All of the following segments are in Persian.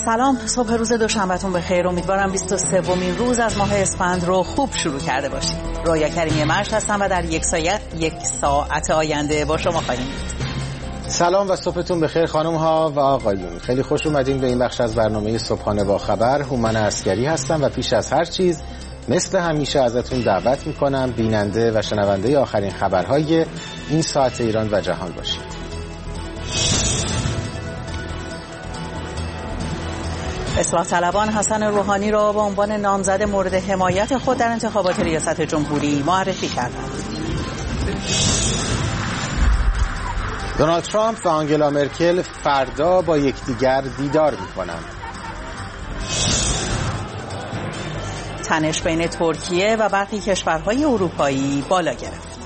سلام، صبح روز دوشنبهتون بخیر. امیدوارم 23مین روز از ماه اسفند رو خوب شروع کرده باشید. رویا کریمی مشت هستم و در یک ساعت آینده با شما خواهیم بود. سلام و صبحتون بخیر خانم ها و آقایون. خیلی خوش اومدین به این بخش از برنامه صبحانه با خبر. هومن عسکری هستم و پیش از هر چیز مثل همیشه ازتون دعوت میکنم بیننده و شنونده آخرین خبرهای این ساعت ایران و جهان باشید. اصلاح طلبان حسن روحانی را به عنوان نامزد مورد حمایت خود در انتخابات ریاست جمهوری معرفی کردند. دونالد ترامپ و آنگلا مرکل فردا با یکدیگر دیدار می‌کنند. تنش بین ترکیه و برخی کشورهای اروپایی بالا گرفت.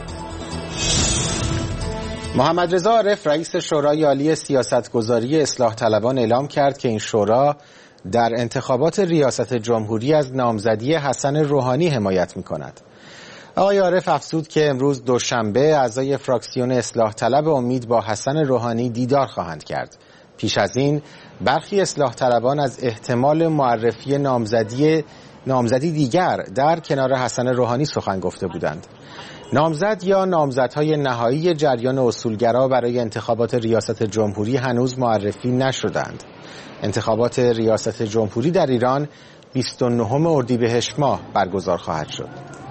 محمد رضا عارف رئیس شورای عالی سیاستگذاری اصلاح طلبان اعلام کرد که این شورا در انتخابات ریاست جمهوری از نامزدی حسن روحانی حمایت می‌کند. آقای عارف افزود که امروز دوشنبه اعضای فراکسیون اصلاح طلب امید با حسن روحانی دیدار خواهند کرد. پیش از این برخی اصلاح طلبان از احتمال معرفی نامزدی دیگر در کنار حسن روحانی سخن گفته بودند. نامزد یا نامزدهای نهایی جریان اصولگرا برای انتخابات ریاست جمهوری هنوز معرفی نشدند. انتخابات ریاست جمهوری در ایران 29 اردیبهشت ماه برگزار خواهد شد.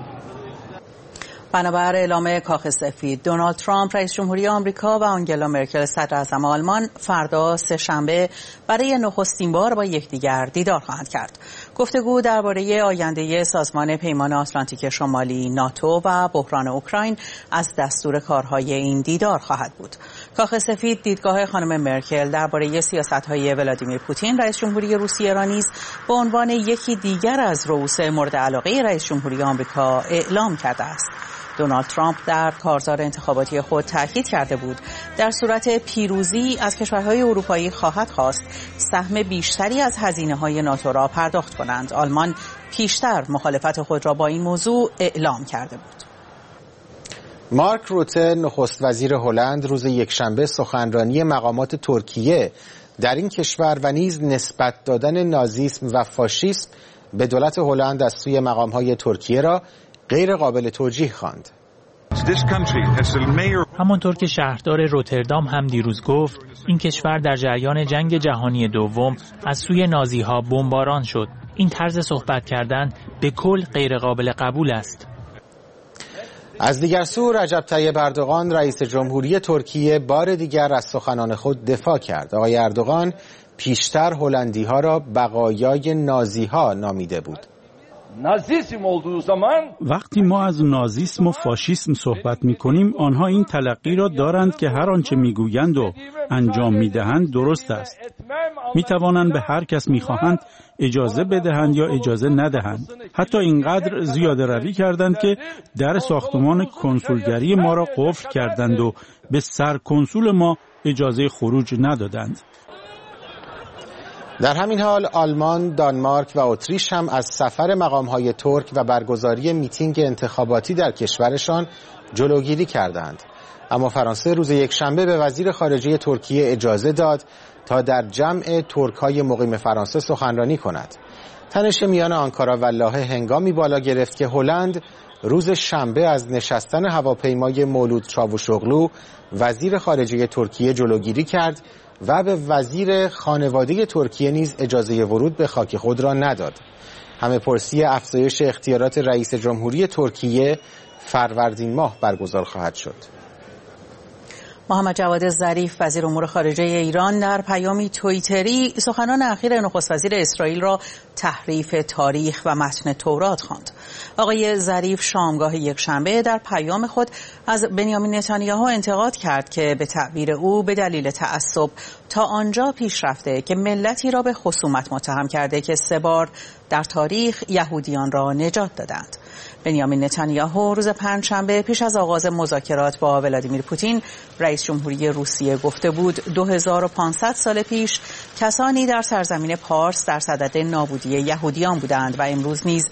بنابر اعلام کاخ سفید، دونالد ترامپ رئیس جمهوری آمریکا و آنگلا مرکل صدر اعظم آلمان فردا سه‌شنبه برای نخستین بار با یکدیگر دیدار خواهند کرد. گفتگو درباره آینده سازمان پیمان آتلانتیک شمالی ناتو و بحران اوکراین از دستور کارهای این دیدار خواهد بود. کاخ سفید دیدگاه خانم مرکل درباره سیاست‌های ولادیمیر پوتین رئیس جمهوری روسیه را نیز به عنوان یکی دیگر از رؤوس مورد علاقه رئیس جمهوری آمریکا اعلام کرده است. دونالد ترامپ در کارزار انتخاباتی خود تاکید کرده بود در صورت پیروزی از کشورهای اروپایی خواهد خواست سهم بیشتری از هزینه‌های ناتو را پرداخت کنند. آلمان پیشتر مخالفت خود را با این موضوع اعلام کرده بود. مارک روته نخست وزیر هلند روز یکشنبه سخنرانی مقامات ترکیه در این کشور و نیز نسبت دادن نازیسم و فاشیسم به دولت هلند از سوی مقام‌های ترکیه را غیر قابل توجیه خواند. همانطور که شهردار روتردام هم دیروز گفت، این کشور در جریان جنگ جهانی دوم از سوی نازی‌ها بمباران شد. این طرز صحبت کردن به کل غیر قابل قبول است. از دیگر سو رجب طیب اردوغان رئیس جمهوری ترکیه بار دیگر از سخنان خود دفاع کرد. آقای اردوغان پیشتر هلندی‌ها را بقایای نازی‌ها نامیده بود. وقتی ما از نازیسم و فاشیسم صحبت می‌کنیم آنها این تلقی را دارند که هر آنچه می‌گویند و انجام می‌دهند درست است. می‌توانند به هر کس می‌خواهند اجازه بدهند یا اجازه ندهند. حتی اینقدر زیاده روی کردند که در ساختمان کنسولگری ما را قفل کردند و به سرکنسول ما اجازه خروج ندادند. در همین حال آلمان، دانمارک و اتریش هم از سفر مقام‌های ترک و برگزاری میتینگ انتخاباتی در کشورشان جلوگیری کردند. اما فرانسه روز یکشنبه به وزیر خارجه ترکیه اجازه داد تا در جمع ترک‌های مقیم فرانسه سخنرانی کند. تنش میان آنکارا و لاهه هنگامی بالا گرفت که هلند روز شنبه از نشستن هواپیمای مولود چاوشوغلو وزیر خارجه ترکیه جلوگیری کرد و به وزیر خانواده ترکیه نیز اجازه ورود به خاک خود را نداد. همه پرسی افزایش اختیارات رئیس جمهوری ترکیه فروردین ماه برگزار خواهد شد. محمد جواد ظریف وزیر امور خارجه ایران در پیامی توییتری سخنان اخیر نخست وزیر اسرائیل را تحریف تاریخ و متن تورات خواند. آقای ظریف شامگاه یکشنبه در پیام خود از بنیامین نتانیاهو انتقاد کرد که به تعبیر او به دلیل تعصب تا آنجا پیش رفته که ملتی را به خصومت متهم کرده که 3 بار در تاریخ یهودیان را نجات دادند. بنیامین نتانیاهو روز پنجشنبه پیش از آغاز مذاکرات با ولادیمیر پوتین رئیس جمهوری روسیه گفته بود 2500 سال پیش کسانی در سرزمین پارس در صدد نابودی یهودیان بودند و امروز نیز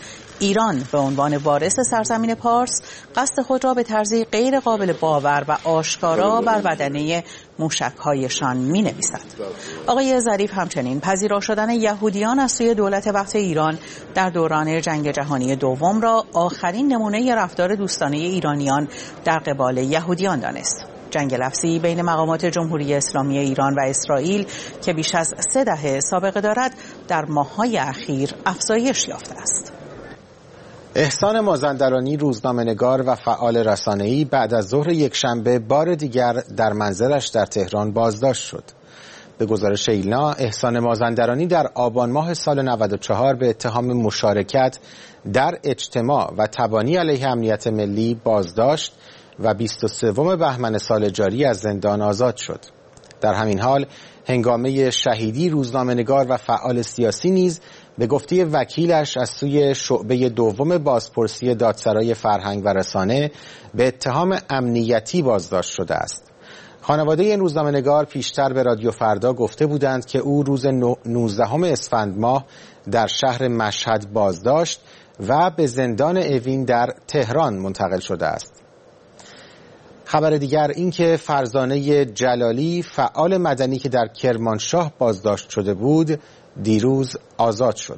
ایران به عنوان وارث سرزمین پارس قصد خود را به طرزی غیر قابل باور و آشکارا بر بدنه موشک‌هایشان می‌نویسد. آقای ظریف همچنین پذیرا شدن یهودیان از سوی دولت وقت ایران در دوران جنگ جهانی دوم را آخرین نمونه رفتار دوستانه ایرانیان در قبال یهودیان دانست. جنگ لفظی بین مقامات جمهوری اسلامی ایران و اسرائیل که بیش از 3 دهه سابقه دارد در ماه‌های اخیر افزایش یافته است. احسان مازندرانی روزنامه‌نگار و فعال رسانه‌ای بعد از ظهر یکشنبه بار دیگر در منزلش در تهران بازداشت شد. به گزارش ایلنا، احسان مازندرانی در آبان ماه سال 94 به اتهام مشارکت در اجتماع و تبانی علیه امنیت ملی بازداشت و 23 بهمن سال جاری از زندان آزاد شد. در همین حال هنگامه شهیدی روزنامه‌نگار و فعال سیاسی نیز به گفته وکیلش از سوی شعبه دوم بازپرسی دادسرای فرهنگ و رسانه به اتهام امنیتی بازداشت شده است. خانواده این روزنامه‌نگار پیشتر به رادیو فردا گفته بودند که او روز 19 اسفند ماه در شهر مشهد بازداشت و به زندان اوین در تهران منتقل شده است. خبر دیگر این که فرزانه جلالی فعال مدنی که در کرمانشاه بازداشت شده بود دیروز آزاد شد.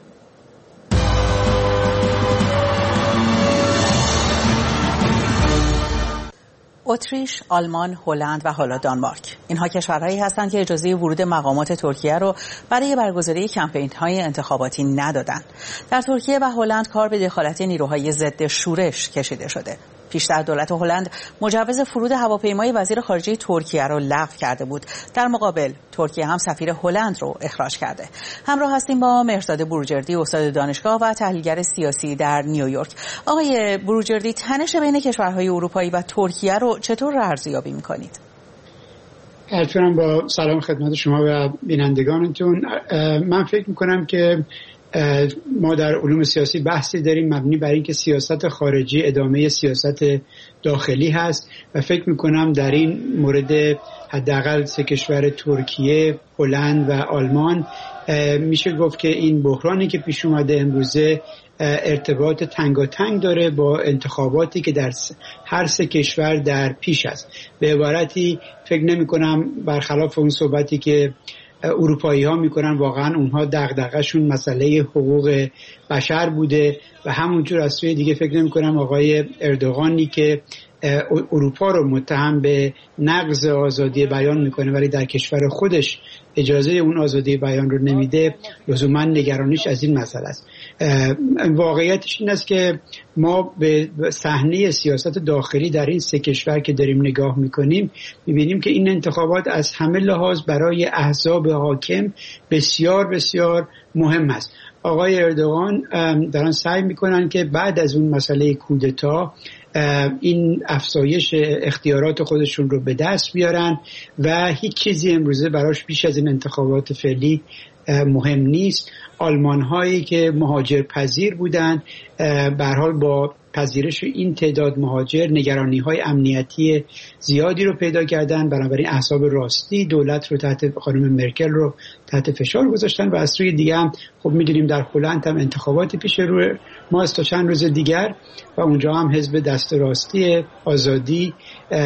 اتریش، آلمان، هلند و حالا دانمارک. اینها کشورهایی هستند که اجازه ورود مقامات ترکیه رو برای برگزاری کمپین‌های انتخاباتی ندادند. در ترکیه و هلند کار به دخالت نیروهای ضد شورش کشیده شده. پیشتر دولت هلند مجوز فرود هواپیمای وزیر خارجه ترکیه را لغو کرده بود. در مقابل ترکیه هم سفیر هلند رو اخراج کرده. همراه هستیم با مهرداد بروجردی، استاد دانشگاه و تحلیلگر سیاسی در نیویورک. آقای بروجردی، تنش بین کشورهای اروپایی و ترکیه رو چطور ارزیابی می‌کنید؟ البته با سلام خدمت شما و بینندگانتون. من فکر می‌کنم که ما در علوم سیاسی بحثی داریم مبنی بر اینکه سیاست خارجی ادامه سیاست داخلی هست و فکر میکنم در این مورد حداقل 3 کشور ترکیه، هلند و آلمان میشه گفت که این بحرانی که پیش اومده امروزه ارتباط تنگاتنگ داره با انتخاباتی که در هر 3 کشور در پیش است. به عبارتی فکر نمی کنم برخلاف اون صحبتی که اروپایی ها میکنن واقعا اونها دغدغه‌شون مسئله حقوق بشر بوده و همونجور از سوی دیگه فکر نمی کنم آقای اردوغانی که اروپا رو متهم به نقض آزادی بیان میکنه ولی در کشور خودش اجازه اون آزادی بیان رو نمیده لزوما نگرانیش از این مسئله است. واقعیتش این است که ما به صحنه سیاست داخلی در این 3 کشور که داریم نگاه میکنیم میبینیم که این انتخابات از همه لحاظ برای احزاب حاکم بسیار بسیار مهم است. آقای اردوغان دارن سعی میکنن که بعد از اون مسئله کودتا این افزایش اختیارات خودشون رو به دست بیارن و هیچ چیزی امروزه براش بیش از این انتخابات فعلی مهم نیست. آلمان هایی که مهاجر پذیر بودن به هر حال با پذیرش این تعداد مهاجر نگرانی های امنیتی زیادی رو پیدا کردن، بنابراین احزاب راستی دولت رو تحت خانم مرکل رو تحت فشار گذاشتن و از سوی دیگه هم خب می‌دونیم در هلند هم انتخاباتی پیش رو ما است تا چند روز دیگر و اونجا هم حزب دست راستی آزادی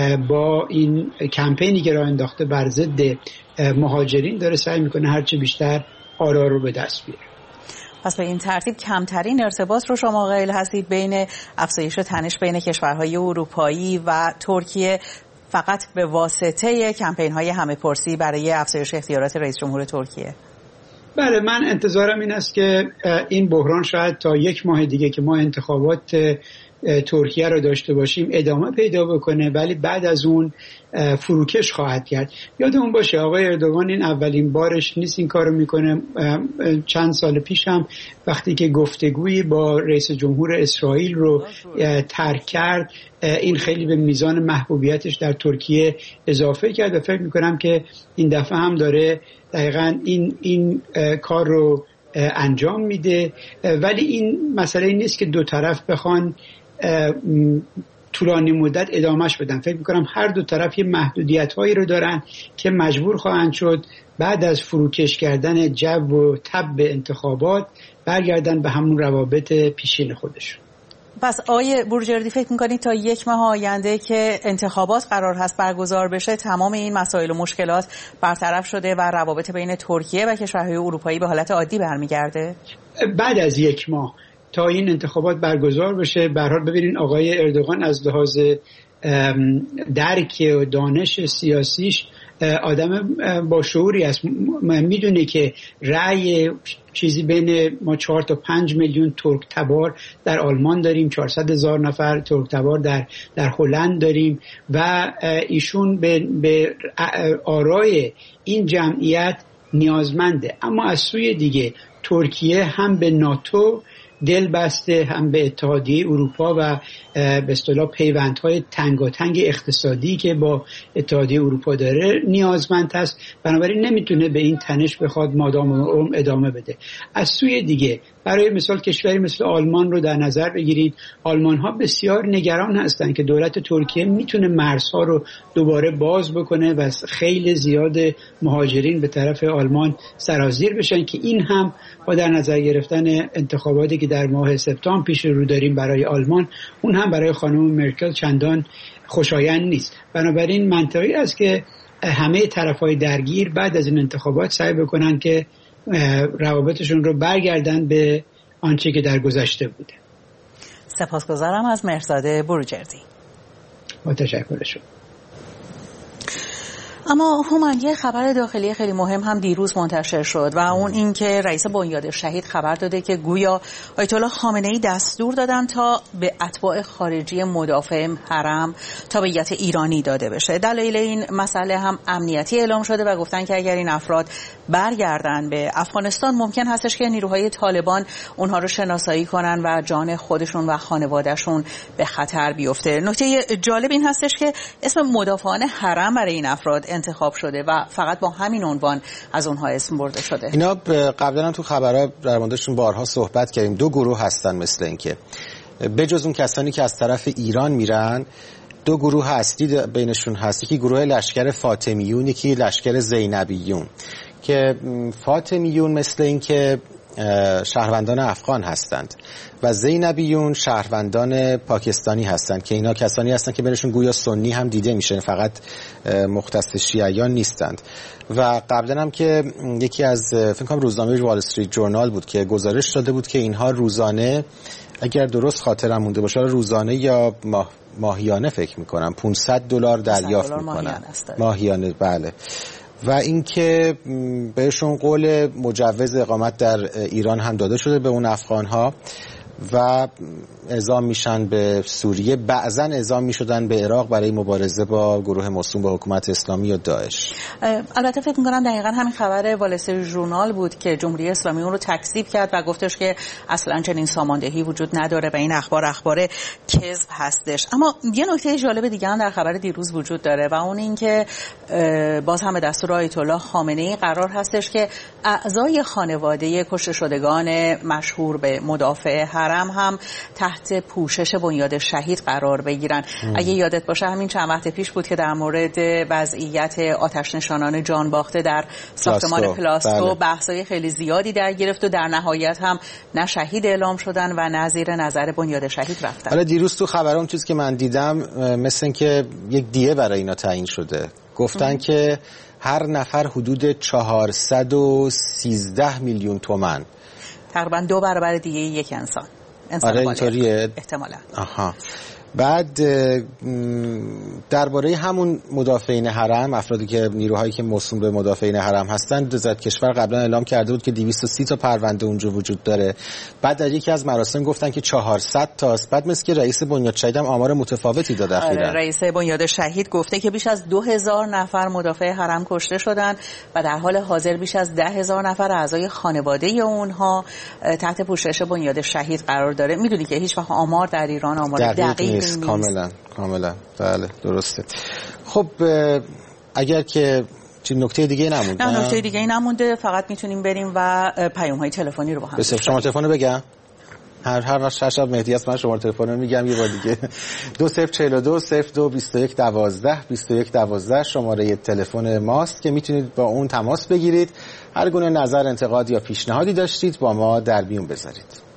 با این کمپینی که راه انداخته بر ضد مهاجرین داره سعی میکنه هرچه بیشتر آرا رو به دست بیاره. پس به این ترتیب کمترین ارتباط رو شما قائل هستید بین افزایش تنش بین کشورهای اروپایی و ترکیه فقط به واسطه کمپین‌های همه‌پرسی برای افزایش اختیارات رئیس جمهور ترکیه؟ بله، من انتظارم این است که این بحران شاید تا 1 ماه دیگه که ما انتخابات ترکیه رو داشته باشیم ادامه پیدا بکنه، ولی بعد از اون فروکش خواهد کرد. یادمون باشه آقای اردوغان این اولین بارش نیست این کارو میکنه. چند سال پیش هم وقتی که گفتگویی با رئیس جمهور اسرائیل رو ترک کرد این خیلی به میزان محبوبیتش در ترکیه اضافه کرد و فکر میکنم که این دفعه هم داره دقیقاً این کار رو انجام میده. ولی این مسئله نیست که دو طرف بخوان طولانی مدت ادامهش بدن. فکر میکنم هر دو طرف یه محدودیت هایی رو دارن که مجبور خواهند شد بعد از فروکش کردن جو و تب انتخابات برگردن به همون روابط پیشین خودشون. پس آقای بروجردی فکر میکنید تا یک ماه آینده که انتخابات قرار هست برگزار بشه تمام این مسائل و مشکلات برطرف شده و روابط بین ترکیه و کشورهای اروپایی به حالت عادی برمیگرده؟ بعد از یک ماه تا این انتخابات برگزار بشه، به هر حال ببینین آقای اردوغان از لحاظ درک و دانش سیاسیش آدم با شعوری است، میدونه که رأی چیزی بین ما 4 تا 5 میلیون ترک تبار در آلمان داریم، 400,000 نفر ترک تبار در هلند داریم و ایشون به آرای این جمعیت نیازمنده. اما از سوی دیگه ترکیه هم به ناتو دل بسته، هم به اتحادیه اروپا و به اصطلاح پیوندهای تنگاتنگ اقتصادی که با اتحادیه اروپا داره نیازمند است. بنابراین نمیتونه به این تنش بخواد مادام ادامه بده. از سوی دیگه برای مثال کشوری مثل آلمان رو در نظر بگیرید. آلمان ها بسیار نگران هستند که دولت ترکیه میتونه مرزها رو دوباره باز بکنه و خیلی زیاد مهاجرین به طرف آلمان سرازیر بشن که این هم با در نظر گرفتن انتخاباتی که در ماه سپتامبر پیش رو داریم برای آلمان، اون هم برای خانم مرکل چندان خوشایند نیست. بنابراین منطقی است که همه طرف‌های درگیر بعد از این انتخابات سعی بکنن که روابطشون رو برگردن به آنچه که در گذشته بوده. سپاسگزارم از مهرزاد بروجردی. با تشکر شما. اما هومن، یه خبر داخلی خیلی مهم هم دیروز منتشر شد و اون این که رئیس بنیاد شهید خبر داده که گویا آیت الله خامنه‌ای دستور دادن تا به اتباع خارجی مدافع حرم تابعیت ایرانی داده بشه. دلایل این مسئله هم امنیتی اعلام شده و گفتن که اگر این افراد برگردن به افغانستان ممکن هستش که نیروهای طالبان اونها رو شناسایی کنن و جان خودشون و خانوادهشون به خطر بیفته. نکته جالب این هستش که اسم مدافعان حرم برای این افراد انتخاب شده و فقط با همین عنوان از اونها اسم برده شده. اینا قبلا هم تو خبرها در موردشون بارها صحبت کردیم. دو گروه هستن مثل این که بجز اون کسانی که از طرف ایران میرن، دو گروه اصلی بینشون هست. یکی گروه لشکر فاطمیون، یکی لشکر زینبیون. که فاطمیون مثل این که شهروندان افغان هستند و زینبیون شهروندان پاکستانی هستند که اینا کسانی هستند که بینشون گویا سنی هم دیده میشه، فقط مختص شیعیان نیستند. و قبلا هم که یکی از فکر کنم روزنامه وال استریت جورنال بود که گزارش داده بود که اینها روزانه، اگر درست خاطرم مونده باشه، روزانه یا ماهیانه فکر میکنم $500 دریافت میکنن ماهیانه. بله. و اینکه بهشون قول مجوز اقامت در ایران هم داده شده به اون افغان‌ها و اعزام میشن به سوریه، بعضا اعزام میشدن به عراق برای مبارزه با گروه موسوم به حکومت اسلامی و داعش. البته فکر میکنم دقیقاً همین خبر وال استریت ژورنال بود که جمهوری اسلامی اون رو تکذیب کرد و گفتش که اصلاً چنین ساماندهی وجود نداره و این اخبار کذب هستش. اما یه نکته جالب دیگه هم در خبر دیروز وجود داره و اون این که باز هم به دستور آیت الله خامنه‌ای قرار هستش که اعضای خانواده کشته شدگان مشهور به مدافع حرم هم تحت پوشش بنیاد شهید قرار بگیرن. اگه یادت باشه همین چند وقت پیش بود که در مورد وضعیت آتش نشانان جان باخته در ساختمان پلاستو بحث‌های خیلی زیادی در گرفت و در نهایت هم نه شهید اعلام شدن و نه زیر نظر بنیاد شهید رفتن. حالا دیروز تو خبرها اون چیزی که من دیدم مثل این که یک دیه برای اینا تعیین شده. گفتن که هر نفر حدود 413 میلیون تومان، تقریبا 2 برابر دیگه یک انسان. آره اینطوریه احتمالاً. آها. بعد درباره همون مدافعین حرم، افرادی که نیروهایی که موسوم به مدافعین حرم هستند، وزارت کشور قبلا اعلام کرده بود که 230 تا پرونده اونجا وجود داره. بعد در یکی از مراسم گفتن که 400 تاست. بعد مثل که رئیس بنیاد شهید هم آمار متفاوتی داد اخیراً. رئیس بنیاد شهید گفته که بیش از 2000 نفر مدافع حرم کشته شدن و در حال حاضر بیش از 10,000 نفر اعضای خانواده اونها تحت پوشش بنیاد شهید قرار داره. میدونی که هیچ وقت آمار در ایران آمار دقیق نیست. کاملا بله درسته. خب اگر که نکته دیگه نمونده؟ نه نکته دیگه نمونده، فقط میتونیم بریم و پیام‌های تلفنی رو با هم. بسیار. شما تلفن رو بگم. هر وقت شب مهدی است من شماره تلفن رو میگم یه بار دیگه 2042 02 21 12 21 12 شماره تلفن ماست که میتونید با اون تماس بگیرید، هر گونه نظر، انتقاد یا پیشنهادی داشتید با ما در میون بذارید.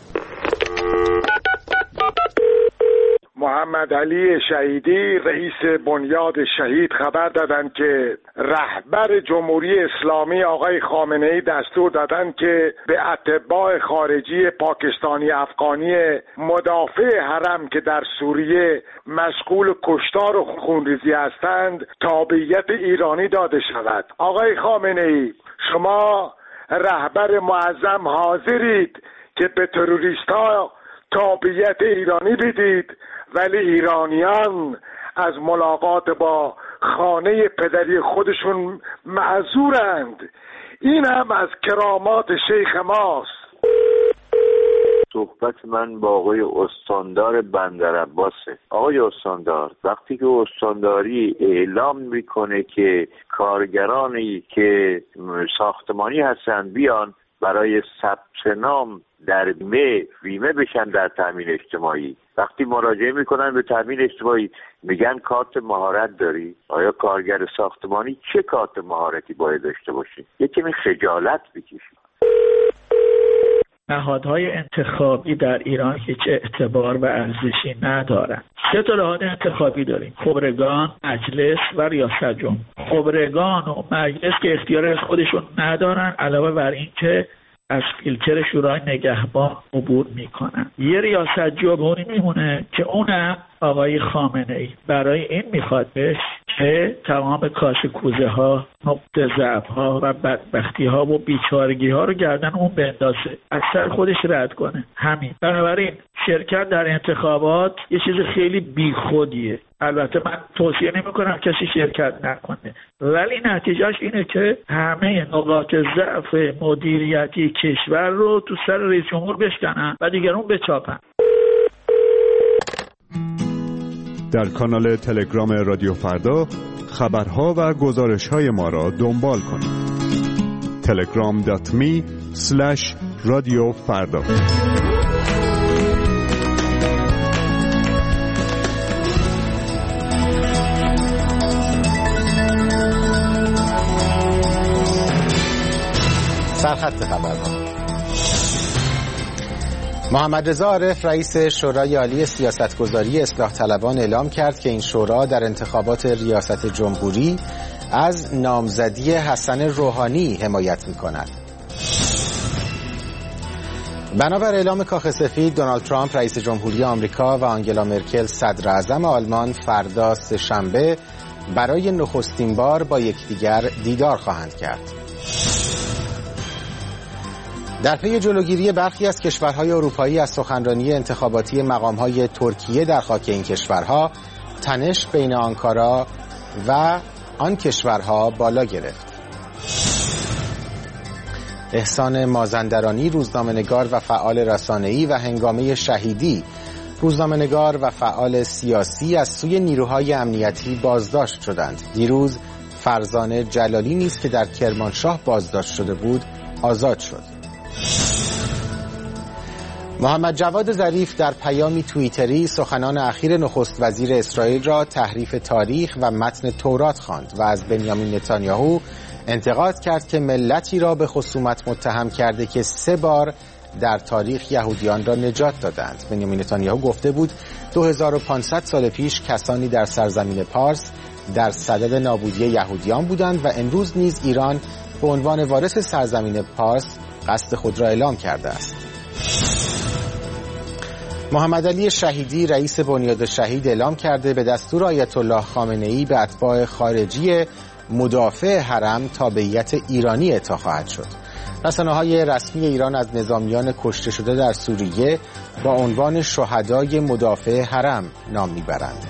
محمد علی شهیدی رئیس بنیاد شهید خبر دادند که رهبر جمهوری اسلامی آقای خامنه‌ای دستور دادند که به اتباع خارجی پاکستانی افغانی مدافع حرم که در سوریه مشغول کشتار و خونریزی هستند تابعیت ایرانی داده شود. آقای خامنه‌ای، شما رهبر معظم حاضرید که به تروریست‌ها تابعیت ایرانی بدید، ولی ایرانیان از ملاقات با خانه پدری خودشون معذورند. این هم از کرامات شیخ ماست. صحبت من با آقای استاندار بندرعباسه. آقای استاندار، وقتی که استانداری اعلام میکنه که کارگرانی که ساختمانی هستن بیان برای ثبت نام در بیمه بشن در تامین اجتماعی، وقتی مراجعه میکنن به تامین اجتماعی میگن کارت مهارت داری؟ آیا کارگر ساختمانی چه کارت مهارتی باید داشته باشه؟ یکی می خجالت بکشید. نهادهای انتخابی در ایران هیچ اعتبار و ارزشی ندارند. 3 نهاد انتخابی داریم: خبرگان، مجلس و ریاست جمهوری. خبرگان و مجلس که اختیار از خودشون ندارن، علاوه بر این که از فیلتر شورای نگهبان عبور میکنن. یه ریاست جمهوری میمونه که اونم آقای خامنه‌ای برای این میخوادش که تمام کاسه کوزه ها، نقطه ضعف ها و بدبختی ها و بیچارگی ها رو گردن اون بندازه، از سر خودش رد کنه. همین. بنابراین شرکت در انتخابات یه چیز خیلی بیخودیه. البته من توصیه نمی کنم کسی شرکت نکنه، ولی نتیجهش اینه که همه نقاط ضعف مدیریتی کشور رو تو سر رئیس جمهور بشکنن و دیگرون بچاپن. در کانال تلگرام رادیو فردا خبرها و گزارش‌های ما را دنبال کنید. telegram.me/radiofarda. سرخط خبرها. محمد رضا عارف رئیس شورای عالی سیاستگذاری اصلاح طلبان اعلام کرد که این شورا در انتخابات ریاست جمهوری از نامزدی حسن روحانی حمایت می‌کند. بنابر اعلام کاخ سفید، دونالد ترامپ رئیس جمهوری آمریکا و آنگلا مرکل صدر اعظم آلمان فردا سه‌شنبه برای نخستین بار با یکدیگر دیدار خواهند کرد. در پی جلوگیری برخی از کشورهای اروپایی از سخنرانی انتخاباتی مقامهای ترکیه در خاک این کشورها، تنش بین آنکارا و آن کشورها بالا گرفت. احسان مازندرانی، روزنامه‌نگار و فعال رسانه‌ای و هنگامه شهیدی، روزنامه‌نگار و فعال سیاسی، از سوی نیروهای امنیتی بازداشت شدند. دیروز فرزانه جلالی نیز که در کرمانشاه بازداشت شده بود آزاد شد. محمد جواد ظریف در پیامی توییتری سخنان اخیر نخست وزیر اسرائیل را تحریف تاریخ و متن تورات خواند و از بنیامین نتانیاهو انتقاد کرد که ملتی را به خصومت متهم کرده که 3 بار در تاریخ یهودیان را نجات دادند. بنیامین نتانیاهو گفته بود 2500 سال پیش کسانی در سرزمین پارس در صدد نابودی یهودیان بودند و امروز نیز ایران به عنوان وارث سرزمین پارس قصد خود را اعلام کرده است. محمد علی شهیدی رئیس بنیاد شهید اعلام کرده به دستور آیت الله خامنه‌ای به اتباع خارجی مدافع حرم تابعیت ایرانی اعطا خواهد شد. رسانه‌های رسمی ایران از نظامیان کشته شده در سوریه با عنوان شهدای مدافع حرم نام میبرند.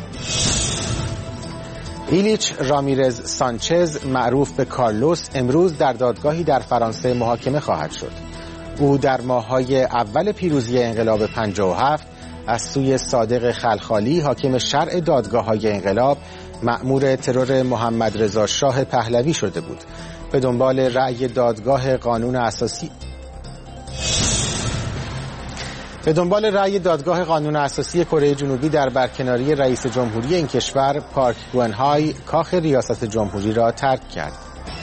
ایلیچ رامیرز سانچز معروف به کارلوس امروز در دادگاهی در فرانسه محاکمه خواهد شد. او در ماه‌های اول پیروزی انقلاب 57 از سوی صادق خلخالی حاکم شرع دادگاه‌های انقلاب مأمور ترور محمد رضا شاه پهلوی شده بود. به دنبال رأی دادگاه قانون اساسی به دنبال رأی دادگاه قانون اساسی کره جنوبی در برکناری رئیس جمهوری این کشور، پارک گوئنهای کاخ ریاست جمهوری را ترک کرد.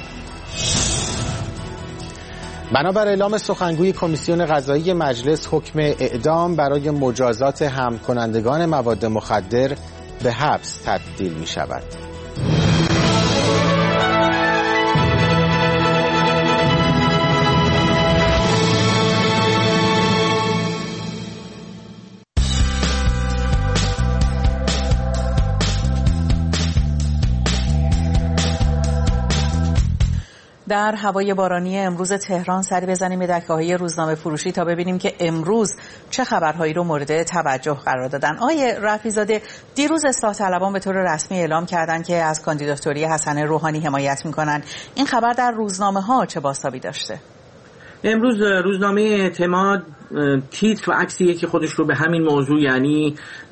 بنابر اعلام سخنگوی کمیسیون قضایی مجلس، حکم اعدام برای مجازات حمل کنندگان مواد مخدر به حبس تبدیل می شود. در هوای بارانی امروز تهران سری بزنیم به دکه‌های روزنامه فروشی تا ببینیم که امروز چه خبرهایی رو مورد توجه قرار دادن. آقای رفیع‌زاده، دیروز اصلاح طلبان به طور رسمی اعلام کردند که از کاندیداتوری حسن روحانی حمایت می‌کنند. این خبر در روزنامه‌ها چه بازتابی داشته؟ امروز روزنامه اعتماد تیتر و عکسیه که خودش رو به همین موضوع، یعنی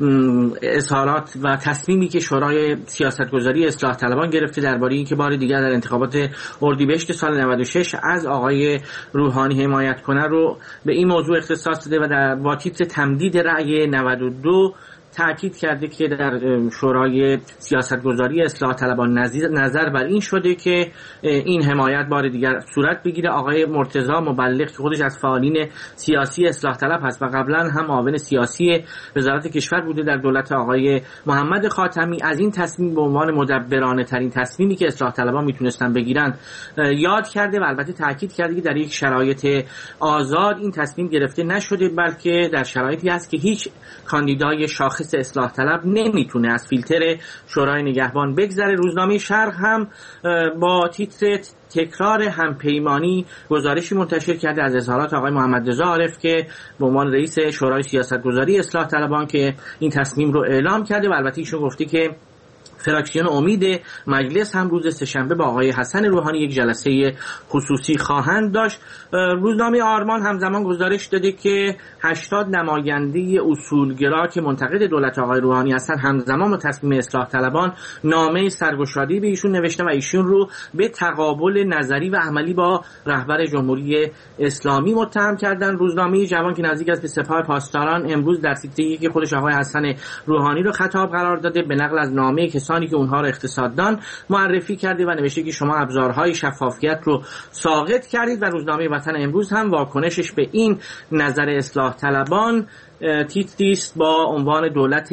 اظهارات و تصمیمی که شورای سیاستگذاری اصلاح طلبان گرفته درباره اینکه بار دیگر در انتخابات اردیبهشت سال 96 از آقای روحانی حمایت کنه رو به این موضوع اختصاص داده و با تیتر تمدید رأی 92 تأکید کرده که در شورای سیاستگذاری اصلاح طلبان نظر بر این شده که این حمایت بار دیگر صورت بگیره. آقای مرتضی مبلغ که خودش از فعالین سیاسی اصلاح طلب هست و قبلا هم معاون سیاسی وزارت کشور بوده در دولت آقای محمد خاتمی، از این تصمیم به عنوان مدبرانه ترین تصمیمی که اصلاح طلبان میتونستن بگیرن یاد کرده و البته تأکید کرده که در یک شرایط آزاد این تصمیم گرفته نشده، بلکه در شرایطی است که هیچ کاندیدای شاخص اصلاح طلب نمیتونه از فیلتر شورای نگهبان بگذره. روزنامه شرق هم با تیتر تکرار همپیمانی گزارشی منتشر کرده از اظهارات آقای محمد رضا عارف که به عنوان رئیس شورای سیاستگذاری اصلاح طلبان که این تصمیم رو اعلام کرده و البته ایشون گفته که فراکسیون امید مجلس هم روز سه‌شنبه با آقای حسن روحانی یک جلسه خصوصی خواهند داشت. روزنامه آرمان همزمان گزارش داده که 80 نماینده اصولگرا که منتقد دولت آقای روحانی هستند همزمان با تصمیم اصلاح طلبان نامه سرگشادی به ایشون نوشته و ایشون رو به تقابل نظری و عملی با رهبر جمهوری اسلامی متهم کردن. روزنامه جوان که نزدیک است به سپاه پاسداران امروز در تیتری که خودش آقای حسن روحانی رو خطاب قرار داده به نقل از نامه کسانی که اونها رو اقتصاددان معرفی کرده و نوشته که شما ابزارهای شفافیت رو ساقط کردید و روزنامه وطن امروز هم واکنشش به این نظر اصلاح طلبان تیتری است با عنوان دولت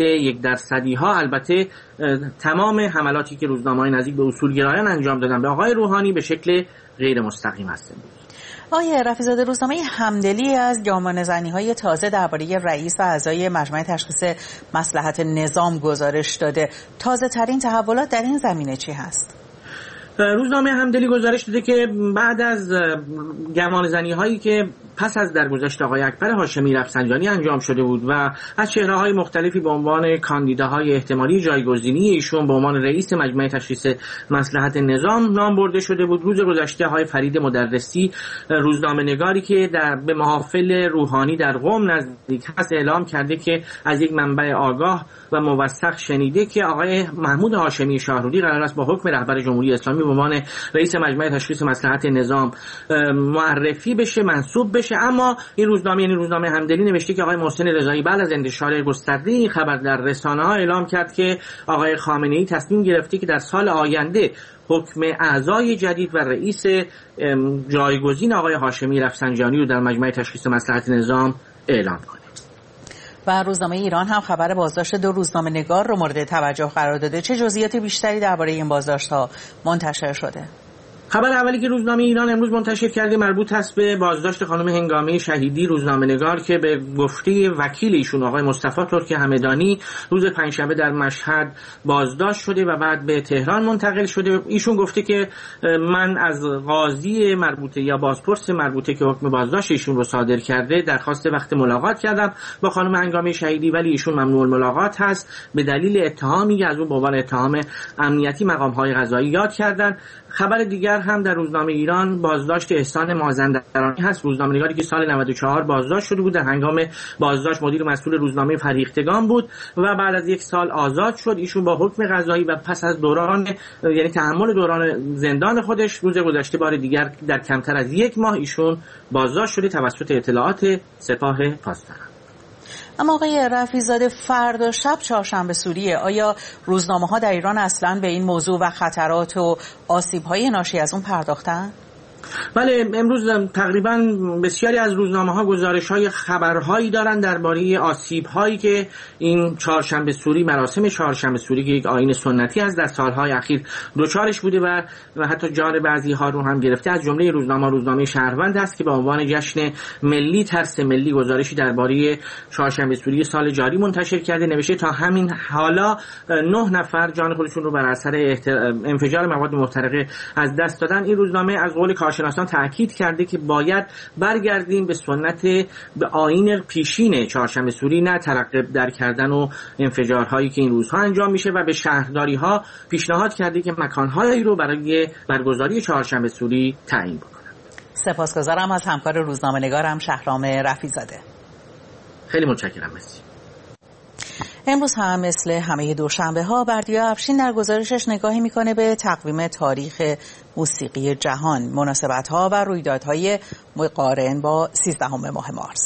1% ها. البته تمام حملاتی که روزنامه‌های نزدیک به اصولگرایان انجام دادن به آقای روحانی به شکل غیر مستقیم هستند. آقای رفیع‌زاده، روزنامه همدلی از گامانه‌زنی‌های تازه درباره رئیس و اعضای مجمع تشخیص مصلحت نظام گزارش داده. تازه ترین تحولات در این زمینه چی هست؟ روزنامه همدلی گزارش داده که بعد از گمانه‌زنی‌هایی که پس از درگذشت آقای اکبر هاشمی رفسنجانی انجام شده بود و از چهره‌های مختلفی به عنوان کاندیداهای احتمالی جایگزینی ایشون به عنوان رئیس مجمع تشخیص مصلحت نظام نام برده شده بود، روز گذشته آقای فرید مدرسی روزنامه‌نگاری که به محافل روحانی در قم نزدیک هست اعلام کرده که از یک منبع آگاه و موثق شنیده که آقای محمود هاشمی شاهرودی قرار است با حکم رهبر جمهوری اسلامی به عنوان رئیس مجمع تشخیص مصلحت نظام معرفی بشه، منصوب بشه. اما این روزنامه، یعنی روزنامه همدلی، نوشته که آقای محسن رضایی بعد از انتشار گسترده این خبر در رسانه‌ها اعلام کرد که آقای خامنه‌ای تصمیم گرفته که در سال آینده حکم اعضای جدید و رئیس جایگزین آقای هاشمی رفسنجانی رو در مجمع تشخیص مصلحت نظام اعلام کنه. و روزنامه ایران هم خبر بازداشت 2 روزنامه‌نگار رو مورد توجه قرار داده. چه جزئیات بیشتری درباره این بازداشت‌ها منتشر شده؟ خبر اولی که روزنامه ایران امروز منتشر کرده مربوط است به بازداشت خانم هنگامه شهیدی، روزنامه‌نگار که به گفته وکیل ایشون آقای مصطفی ترک همدانی روز پنجشنبه در مشهد بازداشت شده و بعد به تهران منتقل شده. ایشون گفته که من از قاضی مربوطه یا بازپرس مربوطه که حکم بازداشت ایشون رو صادر کرده درخواست وقت ملاقات کردم با خانم هنگامه شهیدی، ولی ایشون ممنوع الملاقات هست به دلیل اتهامی که از اون به عنوان اتهام امنیتی مقام‌های قضایی یاد کردن. خبر دیگر هم در روزنامه ایران بازداشت احسان مازندرانی هست، روزنامه‌نگاری که سال 94 بازداشت شده بود. در هنگام بازداشت مدیر مسئول روزنامه فریختگان بود و بعد از 1 سال آزاد شد. ایشون با حکم قضایی و پس از دوران، یعنی تحمل دوران زندان خودش، روز گذشته بار دیگر در کمتر از 1 ماه ایشون بازداشت شده توسط اطلاعات سپاه پاسداران. اما آقای رفیع‌زاده، فردا شب چهارشنبه سوریه. آیا روزنامه‌ها در ایران اصلاً به این موضوع و خطرات و آسیب‌های ناشی از اون پرداختن؟ بله، امروز تقریبا بسیاری از روزنامه‌ها گزارش‌های خبرهایی دارن درباره آسیب‌هایی که این چهارشنبه سوری، مراسم چهارشنبه سوری که یک آیین سنتی از در سال‌های اخیر دوچارش بوده و حتی جان بعضی‌ها رو هم گرفته. از جمله روزنامه شهروند است که به عنوان جشن ملی، ترس ملی، گزارشی درباره چهارشنبه سوری سال جاری منتشر کرده. نوشته تا همین حالا 9 نفر جان خودشون رو بر اثر انفجار مواد محترقه از دست دادن. این روزنامه از قول کارشناسان تاکید کرده که باید برگردیم به سنت، به آیین پیشین چهارشنبه سوری، نه ترقب در کردن و انفجارهایی که این روزها انجام میشه، و به شهرداری‌ها پیشنهاد کرده که مکان‌هایی رو برای برگزاری چهارشنبه سوری تعیین بکنن. سپاسگزارم از همکار روزنامه‌نگارم شهرام رفیع‌زاده. خیلی متشکرم. مرسی. امروز هم مثل همه دوشنبه‌ها بردیا افشین در گزارشش نگاهی میکنه به تقویم تاریخ موسیقی جهان، مناسبت‌ها و رویدادهای مقارن با 13 ماه مارس.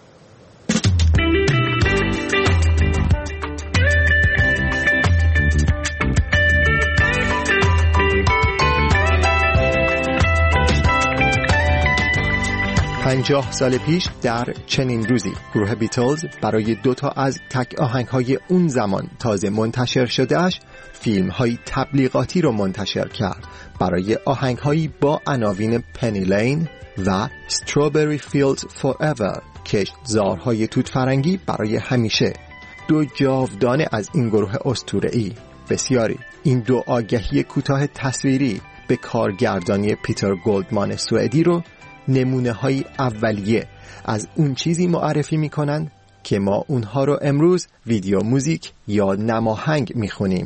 50 سال پیش در چنین روزی گروه بیتلز برای 2 تا از تک آهنگ‌های اون زمان تازه منتشر شدهش فیلم‌های تبلیغاتی رو منتشر کرد برای آهنگ‌هایی با عناوین پنی لین و Strawberry Fields Forever، کشتزارهای توت فرنگی برای همیشه. 2 جاودانه از این گروه اسطوره‌ای. بسیاری این 2 آگهی کوتاه تصویری به کارگردانی پیتر گلدمان سوئدی رو نمونه‌های اولیه از اون چیزی معرفی می‌کنن که ما اونها رو امروز ویدیو موزیک یا نماهنگ می‌خونیم.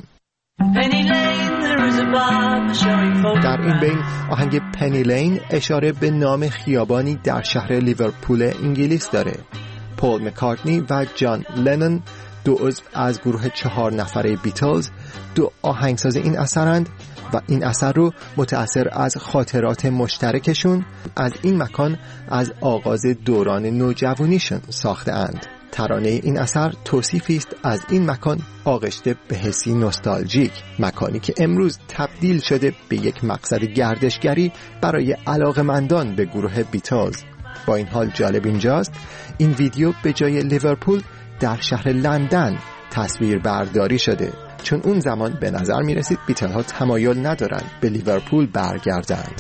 در این بین آهنگ پنی لین اشاره به نام خیابانی در شهر لیورپول انگلیس داره. پول مکارتنی و جان لنون، 2 عضو از گروه 4 نفره بیتلز، 2 آهنگساز این اثرند و این اثر رو متأثر از خاطرات مشترکشون از این مکان از آغاز دوران نوجوانیشون ساخته اند. ترانه این اثر توصیفی است از این مکان آغشته به حسی نوستالژیک، مکانی که امروز تبدیل شده به یک مقصد گردشگری برای علاقه‌مندان به گروه بیتلز. با این حال جالب اینجاست این ویدیو به جای لیورپول در شهر لندن تصویر برداری شده، چون اون زمان به نظر می رسید بیتل ها تمایل ندارن به لیورپول برگردند.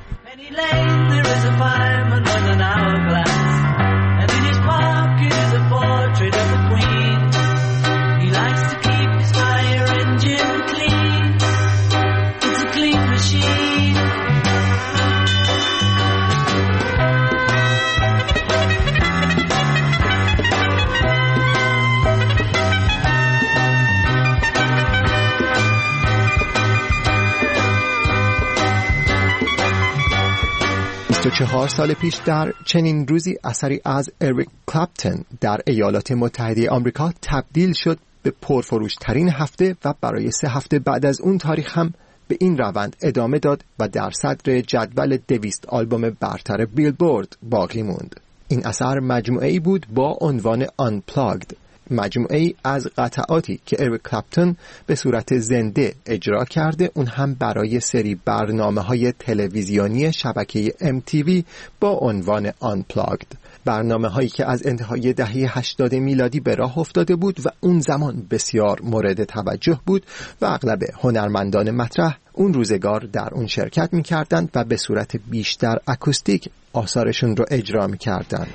و 4 سال پیش در چنین روزی اثری از اریک کلپتون در ایالات متحده آمریکا تبدیل شد به پرفروشترین هفته و برای 3 هفته بعد از اون تاریخ هم به این روند ادامه داد و در صدر جدول 200 آلبوم برتر بیلبورد باقی موند. این اثر مجموعه‌ای بود با عنوان Unplugged، مجموعه‌ای از قطعاتی که اریک کلپتون به صورت زنده اجرا کرده، اون هم برای سری برنامه‌های تلویزیونی شبکه MTV با عنوان Unplugged، برنامه‌هایی که از انتهای دهه 80 میلادی به راه افتاده بود و اون زمان بسیار مورد توجه بود و اغلب هنرمندان مطرح اون روزگار در اون شرکت می‌کردند و به صورت بیشتر اکوستیک آثارشون رو اجرا می‌کردند.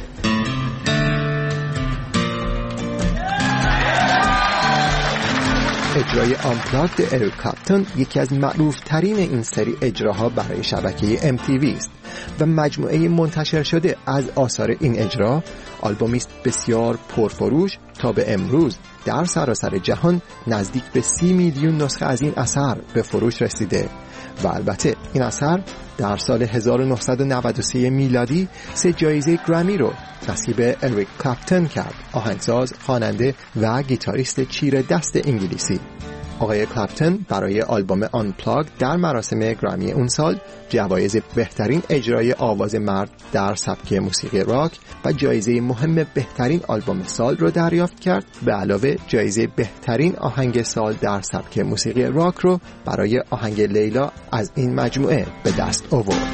اجرای Unplugged اریک کلپتون یکی از معروفترین این سری اجراها برای شبکه MTV است و مجموعه منتشر شده از آثار این اجرا، آلبومی است بسیار پرفروش تا به امروز در سراسر جهان نزدیک به 30 میلیون نسخه از این اثر به فروش رسیده و البته این اثر در سال 1993 میلادی 3 جایزه گرمی رو نصیب اریک کلپتون کرد، آهنگساز، خواننده و گیتاریست چیره دست انگلیسی. آقای کلپتون برای آلبوم آنپلاگ در مراسم گرامی اون سال جوایز بهترین اجرای آواز مرد در سبک موسیقی راک و جایزه مهم بهترین آلبوم سال رو دریافت کرد. به علاوه جایزه بهترین آهنگ سال در سبک موسیقی راک رو برای آهنگ لیلا از این مجموعه به دست آورد.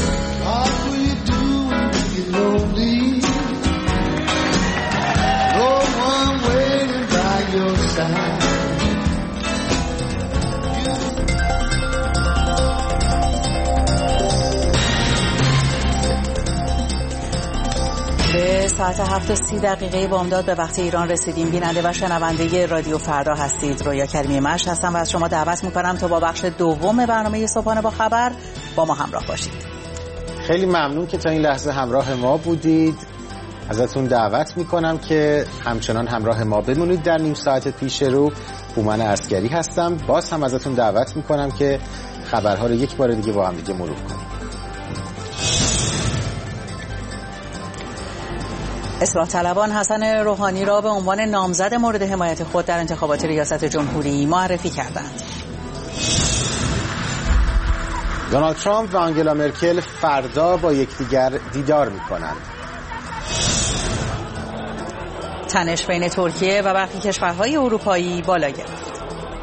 به ساعت 7:30 بامداد به وقت ایران رسیدیم. بیننده و شنونده رادیو فردا هستید. رویا کریمی مشت هستم و از شما دعوت میکنم تا با بخش دوم برنامه صبحانه با خبر با ما همراه باشید. خیلی ممنون که تا این لحظه همراه ما بودید. ازتون دعوت میکنم که همچنان همراه ما بمونید. در نیم ساعت پیش رو هومن عسکری هستم. باز هم ازتون دعوت میکنم که خبرها رو یک بار دیگه با هم دیگه مرور کنیم. اصلاح طلبان حسن روحانی را به عنوان نامزد مورد حمایت خود در انتخابات ریاست جمهوری معرفی کردند. دونالد ترامپ و آنگلا مرکل فردا با یکدیگر دیدار می‌کنند. تنش بین ترکیه و برخی کشورهای اروپایی بالا گرفت.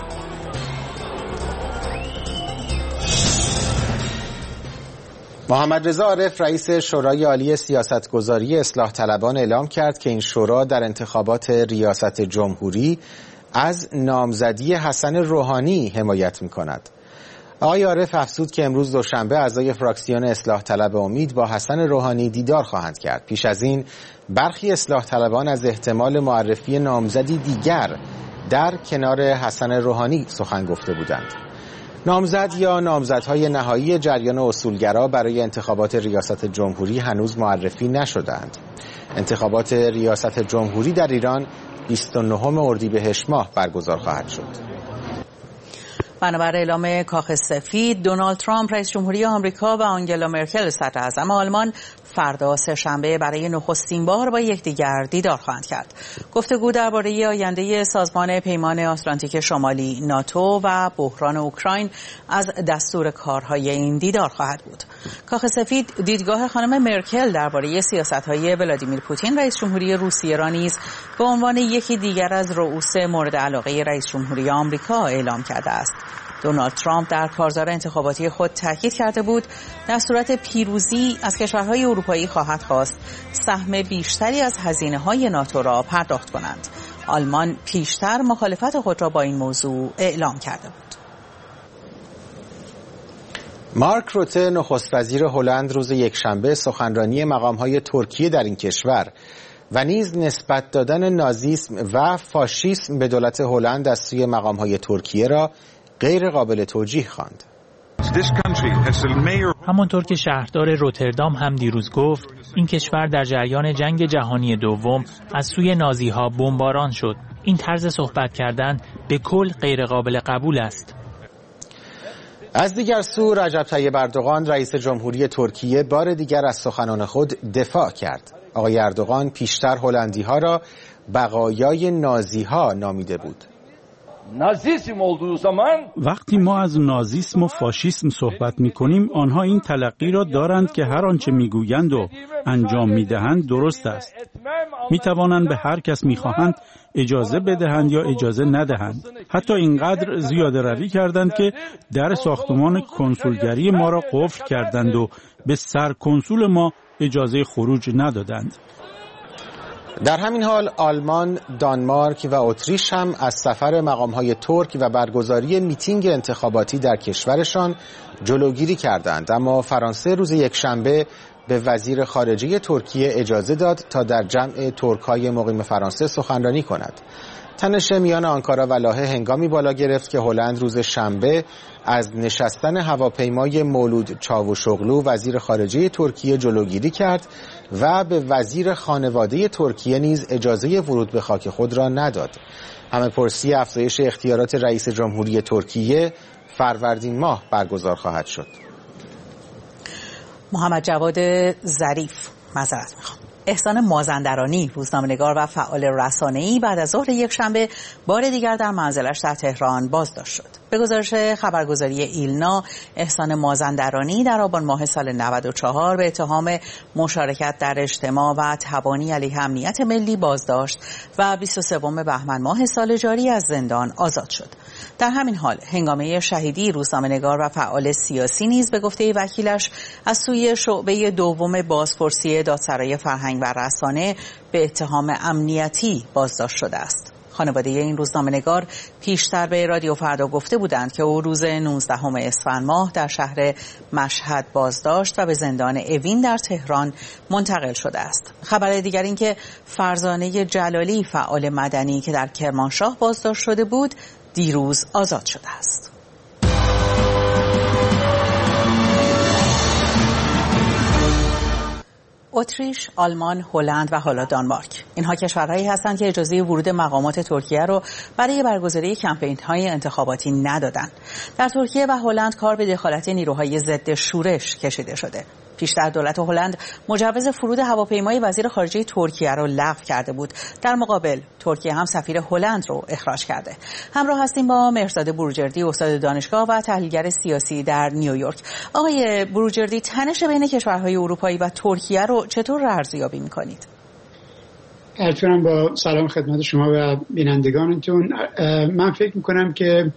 محمد رضا عارف رئیس شورای عالی سیاستگذاری اصلاح طلبان اعلام کرد که این شورا در انتخابات ریاست جمهوری از نامزدی حسن روحانی حمایت می‌کند. آقای عارف افزود که امروز دوشنبه اعضای فراکسیون اصلاح طلب امید با حسن روحانی دیدار خواهند کرد. پیش از این برخی اصلاح طلبان از احتمال معرفی نامزدی دیگر در کنار حسن روحانی سخن گفته بودند. نامزد یا نامزدهای نهایی جریان اصولگرا برای انتخابات ریاست جمهوری هنوز معرفی نشدند. انتخابات ریاست جمهوری در ایران 29 اردیبهشت ماه برگزار خواهد شد. بنابر اعلام کاخ سفید، دونالد ترامپ رئیس جمهوری آمریکا و آنگلا مرکل صدر اعظم آلمان فردا سه‌شنبه برای نخستین بار با یکدیگر دیدار خواهند کرد. گفتگو درباره آینده سازمان پیمان آتلانتیک شمالی ناتو و بحران اوکراین از دستور کارهای این دیدار خواهد بود. کاخ سفید دیدگاه خانم مرکل درباره سیاست‌های ولادیمیر پوتین رئیس جمهوری روسیه را نیز به عنوان یکی دیگر از رؤوس مورد علاقه رئیس جمهوری آمریکا اعلام کرده است. دونالد ترامپ در کارزار انتخاباتی خود تاکید کرده بود در صورت پیروزی از کشورهای اروپایی خواهد خواست سهم بیشتری از هزینه‌های ناتو را پرداخت کنند. آلمان پیشتر مخالفت خود را با این موضوع اعلام کرده بود. مارک روته نخست وزیر هلند روز یکشنبه سخنرانی مقام‌های ترکیه در این کشور و نیز نسبت دادن نازیسم و فاشیسم به دولت هلند از سوی مقام‌های ترکیه را غیر قابل توجیه خواند. همانطور که شهردار روتردام هم دیروز گفت، این کشور در جریان جنگ جهانی دوم از سوی نازیها بمباران شد. این طرز صحبت کردن به کل غیر قابل قبول است. از دیگر سو رجب طیب اردوغان رئیس جمهوری ترکیه بار دیگر از سخنان خود دفاع کرد. آقای اردوغان پیشتر هلندی‌ها را بقایای نازی‌ها نامیده بود. وقتی ما از نازیسم و فاشیسم صحبت می‌کنیم، آنها این تلقی را دارند که هر آنچه می‌گویند و انجام می‌دهند درست است. می‌توانند به هر کس می‌خواهند اجازه بدهند یا اجازه ندهند. حتی اینقدر زیاده روی کردند که در ساختمان کنسولگری ما را قفل کردند و به سرکنسول ما اجازه خروج ندادند. در همین حال آلمان، دانمارک و اتریش هم از سفر مقام‌های ترک و برگزاری میتینگ انتخاباتی در کشورشان جلوگیری کردند، اما فرانسه روز یکشنبه به وزیر خارجه ترکیه اجازه داد تا در جمع ترک‌های مقیم فرانسه سخنرانی کند. تنش میان آنکارا و لاهه هنگامی بالا گرفت که هلند روز شنبه از نشستن هواپیمای مولود چاوشوغلو وزیر خارجه ترکیه جلوگیری کرد و به وزیر خانواده ترکیه نیز اجازه ورود به خاک خود را نداد. همه پرسی افزایش اختیارات رئیس جمهوری ترکیه فروردین ماه برگزار خواهد شد. محمد جواد ظریف معذرت میخوام. احسان مازندرانی، روزنامه‌نگار و فعال رسانه‌ای، بعد از ظهر یکشنبه بار دیگر در منزلش در تهران بازداشت شد. به گزارش خبرگزاری ایلنا، احسان مازندرانی در آبان ماه سال 94 به اتهام مشارکت در اجتماع و تبانی علیه امنیت ملی بازداشت و 23 بهمن ماه سال جاری از زندان آزاد شد. در همین حال هنگامه شهیدی روزنامه‌نگار و فعال سیاسی نیز به گفته وکیلش از سوی شعبه دوم بازپرسی دادسرای فرهنگ و رسانه به اتهام امنیتی بازداشت شده است. خانواده این روزنامه‌نگار پیشتر به رادیو فردا گفته بودند که او روز 19 اسفند ماه در شهر مشهد بازداشت و به زندان اوین در تهران منتقل شده است. خبر دیگر این که فرزانه جلالی، فعال مدنی که در کرمانشاه بازداشت شده بود، دیروز آزاد شده است. اتریش، آلمان، هلند و حالا دانمارک. اینها کشورهایی هستند که اجازه ورود مقامات ترکیه رو برای برگزاری کمپین‌های انتخاباتی ندادند. در ترکیه و هلند کار به دخالت نیروهای ضد شورش کشیده شده. پیشتر دولت هلند مجوز فرود هواپیمای وزیر خارجه ترکیه رو لغو کرده بود. در مقابل ترکیه هم سفیر هلند رو اخراج کرده. همراه هستیم با مهرزاد بروجردی، استاد دانشگاه و تحلیلگر سیاسی در نیویورک. آقای بروجردی، تنش بین کشورهای اروپایی و ترکیه رو چطور ارزیابی می‌کنید؟ البته با سلام خدمت شما و بینندگانتون. من فکر می‌کنم که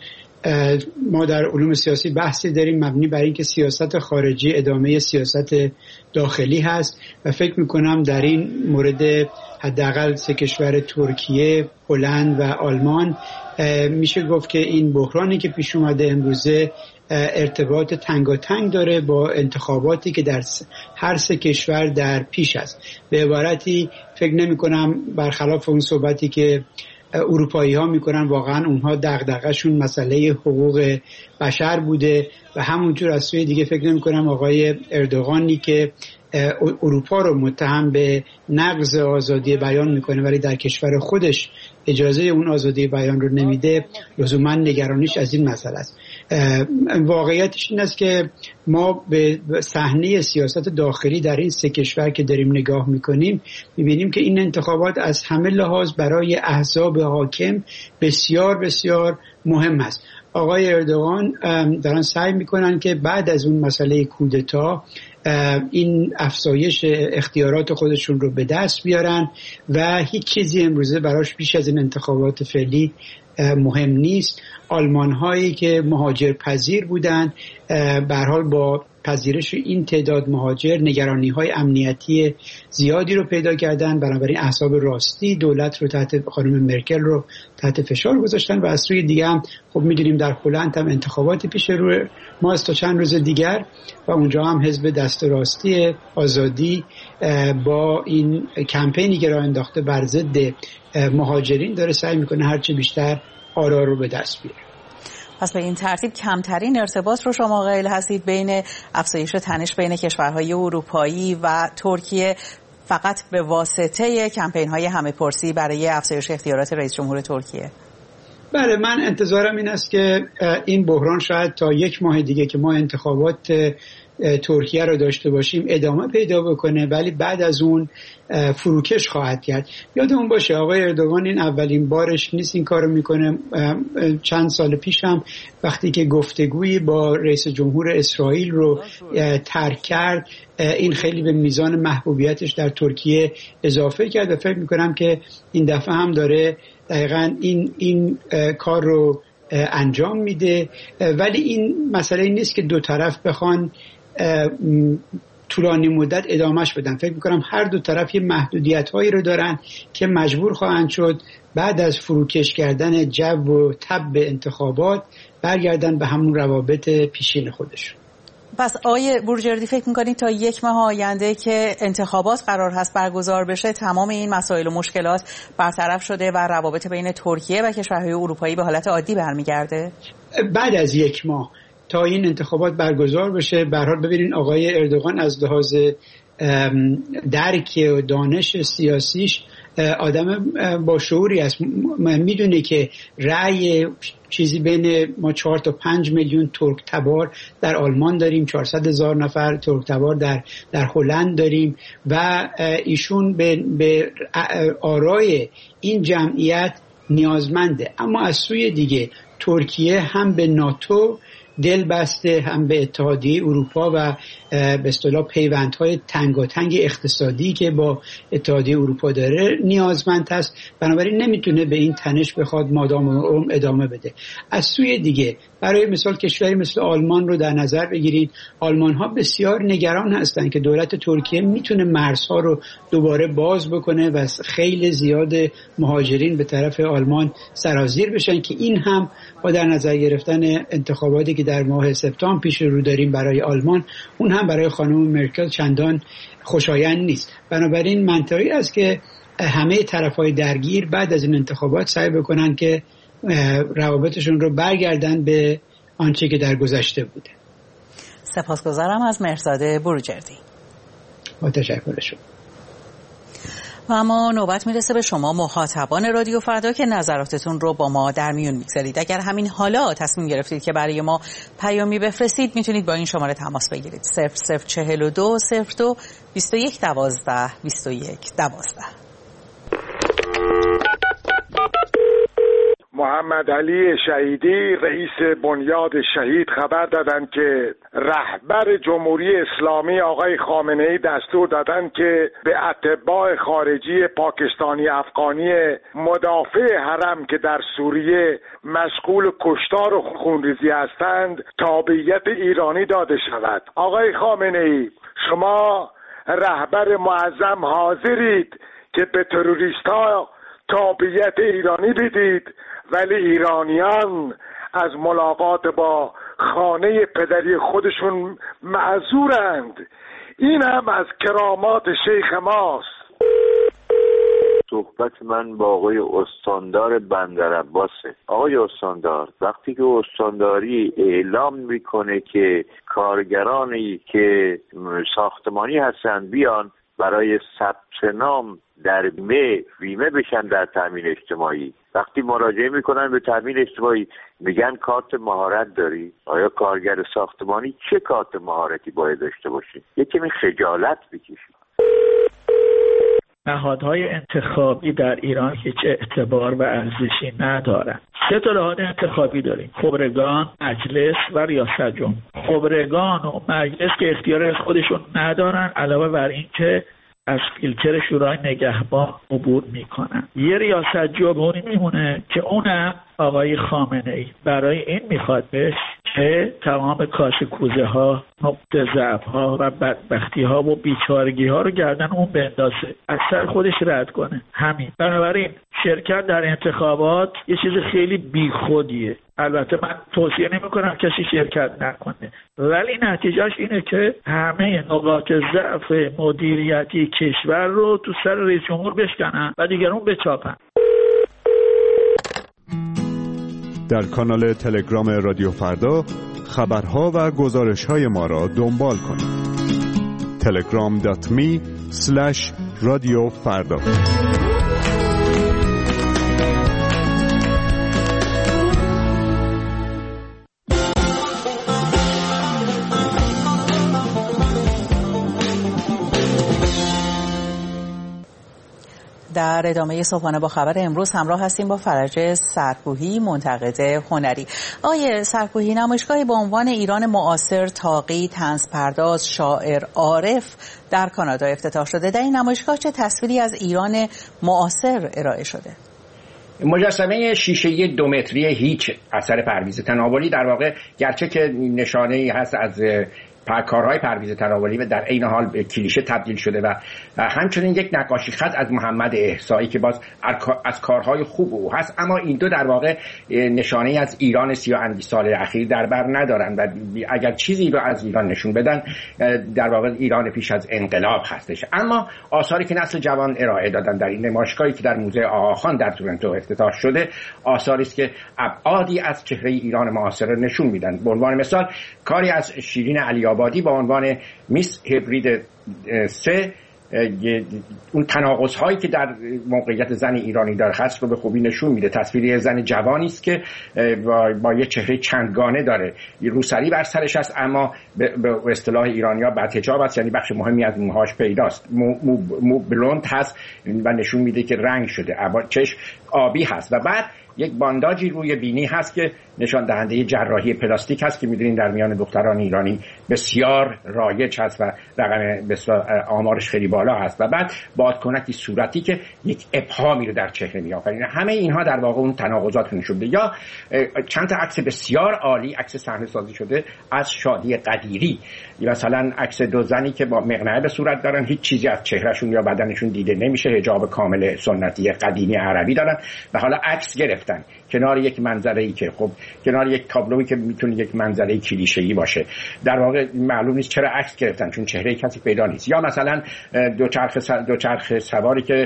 ما در علوم سیاسی بحثی داریم مبنی بر اینکه سیاست خارجی ادامه سیاست داخلی هست و فکر میکنم در این مورد حداقل سه کشور ترکیه، هلند و آلمان میشه گفت که این بحرانی که پیش اومده امروزه ارتباط تنگاتنگ داره با انتخاباتی که در هر سه کشور در پیش است. به عبارتی فکر نمی کنم برخلاف اون صحبتی که اروپایی ها میکنن، واقعا اونها دغدغه‌شون مسئله حقوق بشر بوده و همونجور از سوی دیگه فکر نمی کنم آقای اردوغانی که اروپا رو متهم به نقض آزادی بیان میکنه ولی در کشور خودش اجازه اون آزادی بیان رو نمیده، لزوما نگرانیش از این مسئله است. واقعیتش این است که ما به صحنه سیاست داخلی در این سه کشور که داریم نگاه میکنیم میبینیم که این انتخابات از همه لحاظ برای احزاب حاکم بسیار بسیار مهم است. آقای اردوغان دارن سعی میکنن که بعد از اون مسئله کودتا این افزایش اختیارات خودشون رو به دست بیارن و هیچ چیزی امروزه براش بیش از این انتخابات فعلی مهم نیست. آلمان هایی که مهاجر پذیر بودن به هر حال با پذیرش این تعداد مهاجر نگرانی های امنیتی زیادی رو پیدا کردن، بنابراین احزاب راستی دولت رو خانم مرکل رو تحت فشار گذاشتن و از سوی دیگه هم خب میدونیم در هلند هم انتخاباتی پیش رو ماست تا چند روز دیگر و اونجا هم حزب دست راستی آزادی با این کمپینی که راه انداخته بر ضد مهاجرین داره سعی میکنه هرچه بیشتر آرا رو به دست بیاره. پس به این ترتیب کمترین ارتباط رو شما قائل هستید بین افزایش تنش بین کشورهای اروپایی و ترکیه فقط به واسطه کمپین‌های همه‌پرسی برای افزایش اختیارات رئیس جمهور ترکیه؟ بله، من انتظارم این است که این بحران شاید تا یک ماه دیگه که ما انتخابات ترکیه رو داشته باشیم ادامه پیدا بکنه، ولی بعد از اون فروکش خواهد کرد. یادمون باشه آقای اردوغان این اولین بارش نیست این کارو میکنه. چند سال پیش هم وقتی که گفتگویی با رئیس جمهور اسرائیل رو ترک کرد، این خیلی به میزان محبوبیتش در ترکیه اضافه کرد و فکر میکنم که این دفعه هم داره دقیقاً این کار رو انجام میده. ولی این مسئله نیست که دو طرف بخوان طولانی مدت ادامهش بدن. فکر میکنم هر دو طرف یه محدودیت هایی رو دارن که مجبور خواهند شد بعد از فروکش کردن جو و تب انتخابات برگردن به همون روابط پیشین خودشون. پس آقای بروجردی فکر میکنید تا یک ماه آینده که انتخابات قرار هست برگزار بشه تمام این مسائل و مشکلات برطرف شده و روابط بین ترکیه و کشورهای اروپایی به حالت عادی برمیگرده؟ بعد از یک ماه تا این انتخابات برگزار بشه، به هر حال ببینین آقای اردوغان از لحاظ درک و دانش سیاسیش آدم با شعوری است، میدونه که رأی چیزی بین ما 4 تا 5 میلیون ترک تبار در آلمان داریم، 400,000 نفر ترک تبار در هلند داریم و ایشون به آرای این جمعیت نیازمنده. اما از سوی دیگه ترکیه هم به ناتو دل بسته، هم به اتحادیه اروپا و به اصطلاح پیوندهای تنگاتنگ اقتصادی که با اتحادیه اروپا داره نیازمند است. بنابراین نمیتونه به این تنش بخواد مادام العمر ادامه بده. از سوی دیگه برای مثال کشوری مثل آلمان رو در نظر بگیرید. آلمان ها بسیار نگران هستند که دولت ترکیه میتونه مرزها رو دوباره باز بکنه و خیلی زیاد مهاجرین به طرف آلمان سرازیر بشن که این هم با در نظر گرفتن انتخاباتی که در ماه سپتامبر پیش رو داریم برای آلمان، اون هم برای خانم مرکل چندان خوشایند نیست. بنابراین منطقی است که همه طرف‌های درگیر بعد از این انتخابات سعی بکنن که روابطشون رو برگردن به آنچه که در گذشته بوده. سپاسگزارم از مهرزاده بروجردی. با تشکر شما. و اما نوبت میرسه به شما مخاطبان رادیو فردا که نظراتتون رو با ما در میون میگذارید. اگر همین حالا تصمیم گرفتید که برای ما پیامی بفرستید میتونید با این شماره تماس بگیرید 0042 02 21 12 21 12. محمد علی شهیدی رئیس بنیاد شهید خبر دادند که رهبر جمهوری اسلامی آقای خامنه‌ای دستور دادند که به اتباع خارجی پاکستانی افغانی مدافع حرم که در سوریه مشغول کشتار و خونریزی هستند تابعیت ایرانی داده شود. آقای خامنه‌ای، شما رهبر معظم حاضرید که به تروریست‌ها تابعیت ایرانی بدید، ولی ایرانیان از ملاقات با خانه پدری خودشون معذورند. این هم از کرامات شیخ ماست. صحبت من با آقای استاندار بندرعباسه. آقای استاندار، وقتی که استانداری اعلام میکنه که کارگرانی که ساختمانی هستن بیان برای ثبت نام در بیمه بشن در تامین اجتماعی، وقتی مراجعه میکنن به تامین اجتماعی میگن کارت مهارت داری؟ آیا کارگر ساختمانی چه کارت مهارتی باید داشته باشه؟ یکی خجالت بکشید. نهادهای انتخابی در ایران هیچ اعتبار و ارزشی ندارند. 3 تا نهاد انتخابی داریم: خبرگان، مجلس و ریاست جمهور. خبرگان و مجلس که اختیار از خودشون ندارن، علاوه بر این که از فیلتر شورای نگهبان عبور میکنن. یه ریاست جمهوری میمونه که اونم آقای خامنه‌ای برای این میخواد که تمام کاسه کوزه ها، نقطه ضعف ها و بدبختی ها و بیچارگی ها رو گردن اون بندازه، از سر خودش رد کنه. همین. بنابراین شرکت در انتخابات یه چیز خیلی بیخودیه. البته من توصیه نمی‌کنم کسی شرکت نکنه، ولی نتیجهش اینه که همه نقاط ضعف مدیریتی کشور رو تو سر رئیس جمهور بشکنن و دیگرون بچاپن. در کانال تلگرام رادیو فردا خبرها و گزارش‌های ما را دنبال کنید. telegram.me/radiofarda. در ادامه صبحانه با خبر امروز همراه هستیم با فرج سرکوهی، منتقد هنری. آقای سرکوهی، نمایشگاهی با عنوان ایران معاصر، تاقی، طنزپرداز، شاعر، عارف در کانادا افتتاح شده. در این نمایشگاه چه تصویری از ایران معاصر ارائه شده؟ مجسمه شیشه‌ای 2 متری هیچ اثر پرویز تناولی در واقع گرچه که نشانه‌ای هست از کارهای پرویز تناولی و در عین حال به کلیشه تبدیل شده و همچنین یک نقاشی خط از محمد احصایی که باز از کارهای خوب او هست، اما این دو در واقع نشانه‌ای از ایران 30 اندی سال اخیر در بر ندارند و اگر چیزی رو از ایران نشون بدن در واقع ایران پیش از انقلاب هستش. اما آثاری که نسل جوان ارائه دادن در این نمایشگاهی که در موزه آقاخان در تورنتو افتتاح شده، آثاری است که ابعادی از چهره ایران معاصر نشون میدن. به عنوان مثال کاری از شیرین علی آبادی با عنوان میس هبرید 3 اون تناقض‌هایی که در موقعیت زن ایرانی در هست رو به خوبی نشون میده. تصویری زن جوانی است که با یه چهره چندگانه داره، روسری بر سرش است، اما به اصطلاح ایرانی‌ها بدحجاب است، یعنی بخش مهمی از موهاش پیداست، مو بلوند هست و نشون میده که رنگ شده، چشم آبی هست و بعد یک بانداجی روی بینی هست که نشان دهنده جراحی پلاستیک هست که میدونین در میان دختران ایرانی بسیار رایج هست و رقم آمارش خیلی بالا هست و بعد بادکنکی صورتی که یک ابهامی رو در چهره میآفرینه. همه اینها در واقع اون تناقضات نشون میده. یا چند تا عکس بسیار عالی، عکس صحنه سازی شده از شادی قدیری، مثلا عکس دو زنی که با مقنعه به صورت دارن، هیچ چیزی از چهرهشون یا بدنشون دیده نمیشه، حجاب کامل سنتی قدیمی عربی دارن و حالا عکس گرفتن کنار یک منظره‌ای که خب کنار یک تابلویی که میتونه یک منظره کلیشه‌ای باشه. در واقع معلوم نیست چرا عکس گرفتن، چون چهره کسی پیدا نیست. یا مثلا دوچرخه سواری که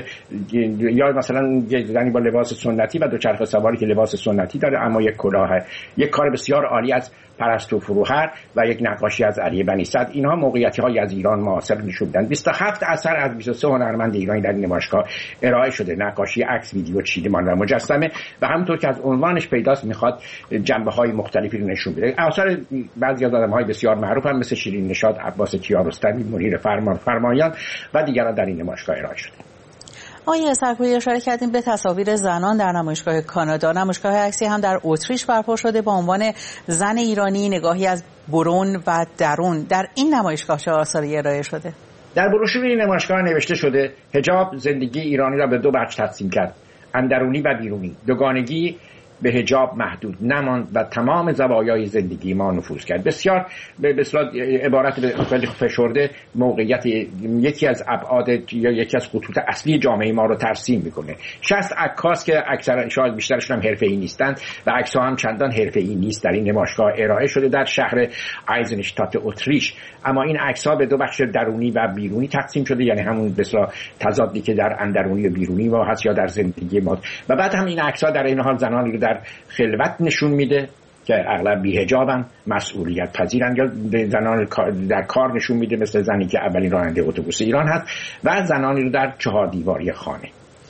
یا مثلا زنی با لباس سنتی و دوچرخه سواری که لباس سنتی داره اما یک کلاه، یک کار بسیار عالی از پرستو فروهر و یک نقاشی از علی بنی صدر. اینها موقعیت‌های از ایران معاصر نشون میدن. 27 اثر از 23 هنرمند ایرانی در این نمایشگاه ارائه شده، نقاشی، عکس، ویدیو، چیدمان و مجسمه و همونطور که از عنوانش پیداست میخواد جنبه‌های مختلفی رو نشون بده. آثار بعضی از آدم‌های بسیار معروف هم مثل شیرین نشاط، عباس کیارستمی، منیر فرمایان و دیگران در این نمایشگاه ارائه شده. آقای سرکویی اشاره کردیم به تصاویر زنان در نمایشگاه کانادا. نمایشگاه عکسی هم در اتریش برپا شده با عنوان زن ایرانی، نگاهی از برون و درون. در این نمایشگاه چه آثاری ارائه شده؟ در بروشور این نمایشگاه نوشته شده حجاب زندگی ایرانی را به دو بخش تقسیم کرد، اندرونی و بیرونی. دوگانگی به حجاب محدود نماند و تمام زوایای زندگی ما نفوذ کرد. بسیار به اصطلاح عبارت خیلی فشرده موقعیت یکی از ابعاد یا یکی از خطوط اصلی جامعه ما رو ترسیم میکنه. 60 عکاس که اکثر شاید بیشترشون هم حرفه‌ای نیستند و عکس‌ها هم چندان حرفه‌ای نیست در این نمایشگاه ارائه شده در شهر آیزنشتات اتریش. اما این عکس‌ها به دو بخش درونی و بیرونی تقسیم شده، یعنی همون به اصطلاح تضادی که در اندرونی و بیرونی ما هست یا در زندگی ما. و بعد هم این عکس‌ها در این حال زنانی رو در خلوت نشون میده که اغلب بی‌حجابن، مسئولیت پذیرن، یا زنان در کار نشون میده مثل زنی که اولین راننده اتوبوس ایران هست و زنانی رو در چهار دیواری خانه.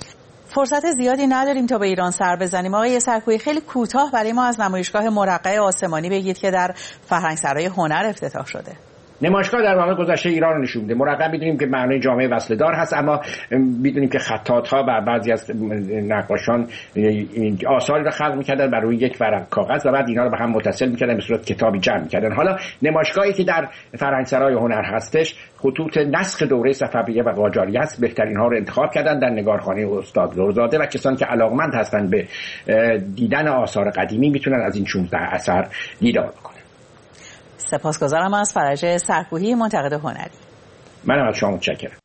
فرصت زیادی نداریم تا به ایران سر بزنیم. آقای سرکویی خیلی کوتاه برای ما از نمایشگاه مرقع آسمانی بگید که در فرهنگسرای هنر افتتاح شده. نمایشگاه در واقع گذشته ایران رو نشون میده. مرقع میدونیم که معنی جامعه وصله‌دار هست، اما میدونیم که خطاط‌ها و بعضی از نقاشان آثاری رو خلق می‌کردن بر روی یک ورق کاغذ و بعد اینا رو به هم متصل می‌کردن، به صورت کتابی جمع می‌کردن. حالا نمایشگاهی که در فرهنگسرای هنر هستش خطوط نسخ دوره صفویه و قاجاریه است، بهترین ها رو انتخاب کردن در نگارخانه استاد لرزاده و کسانی که علاقمند هستند به دیدن آثار قدیمی میتونن از این 16 اثر دیدار کنن. سپاسگزارم از فرج سرکویی، منتقد هنری. منم از شما متشکرم.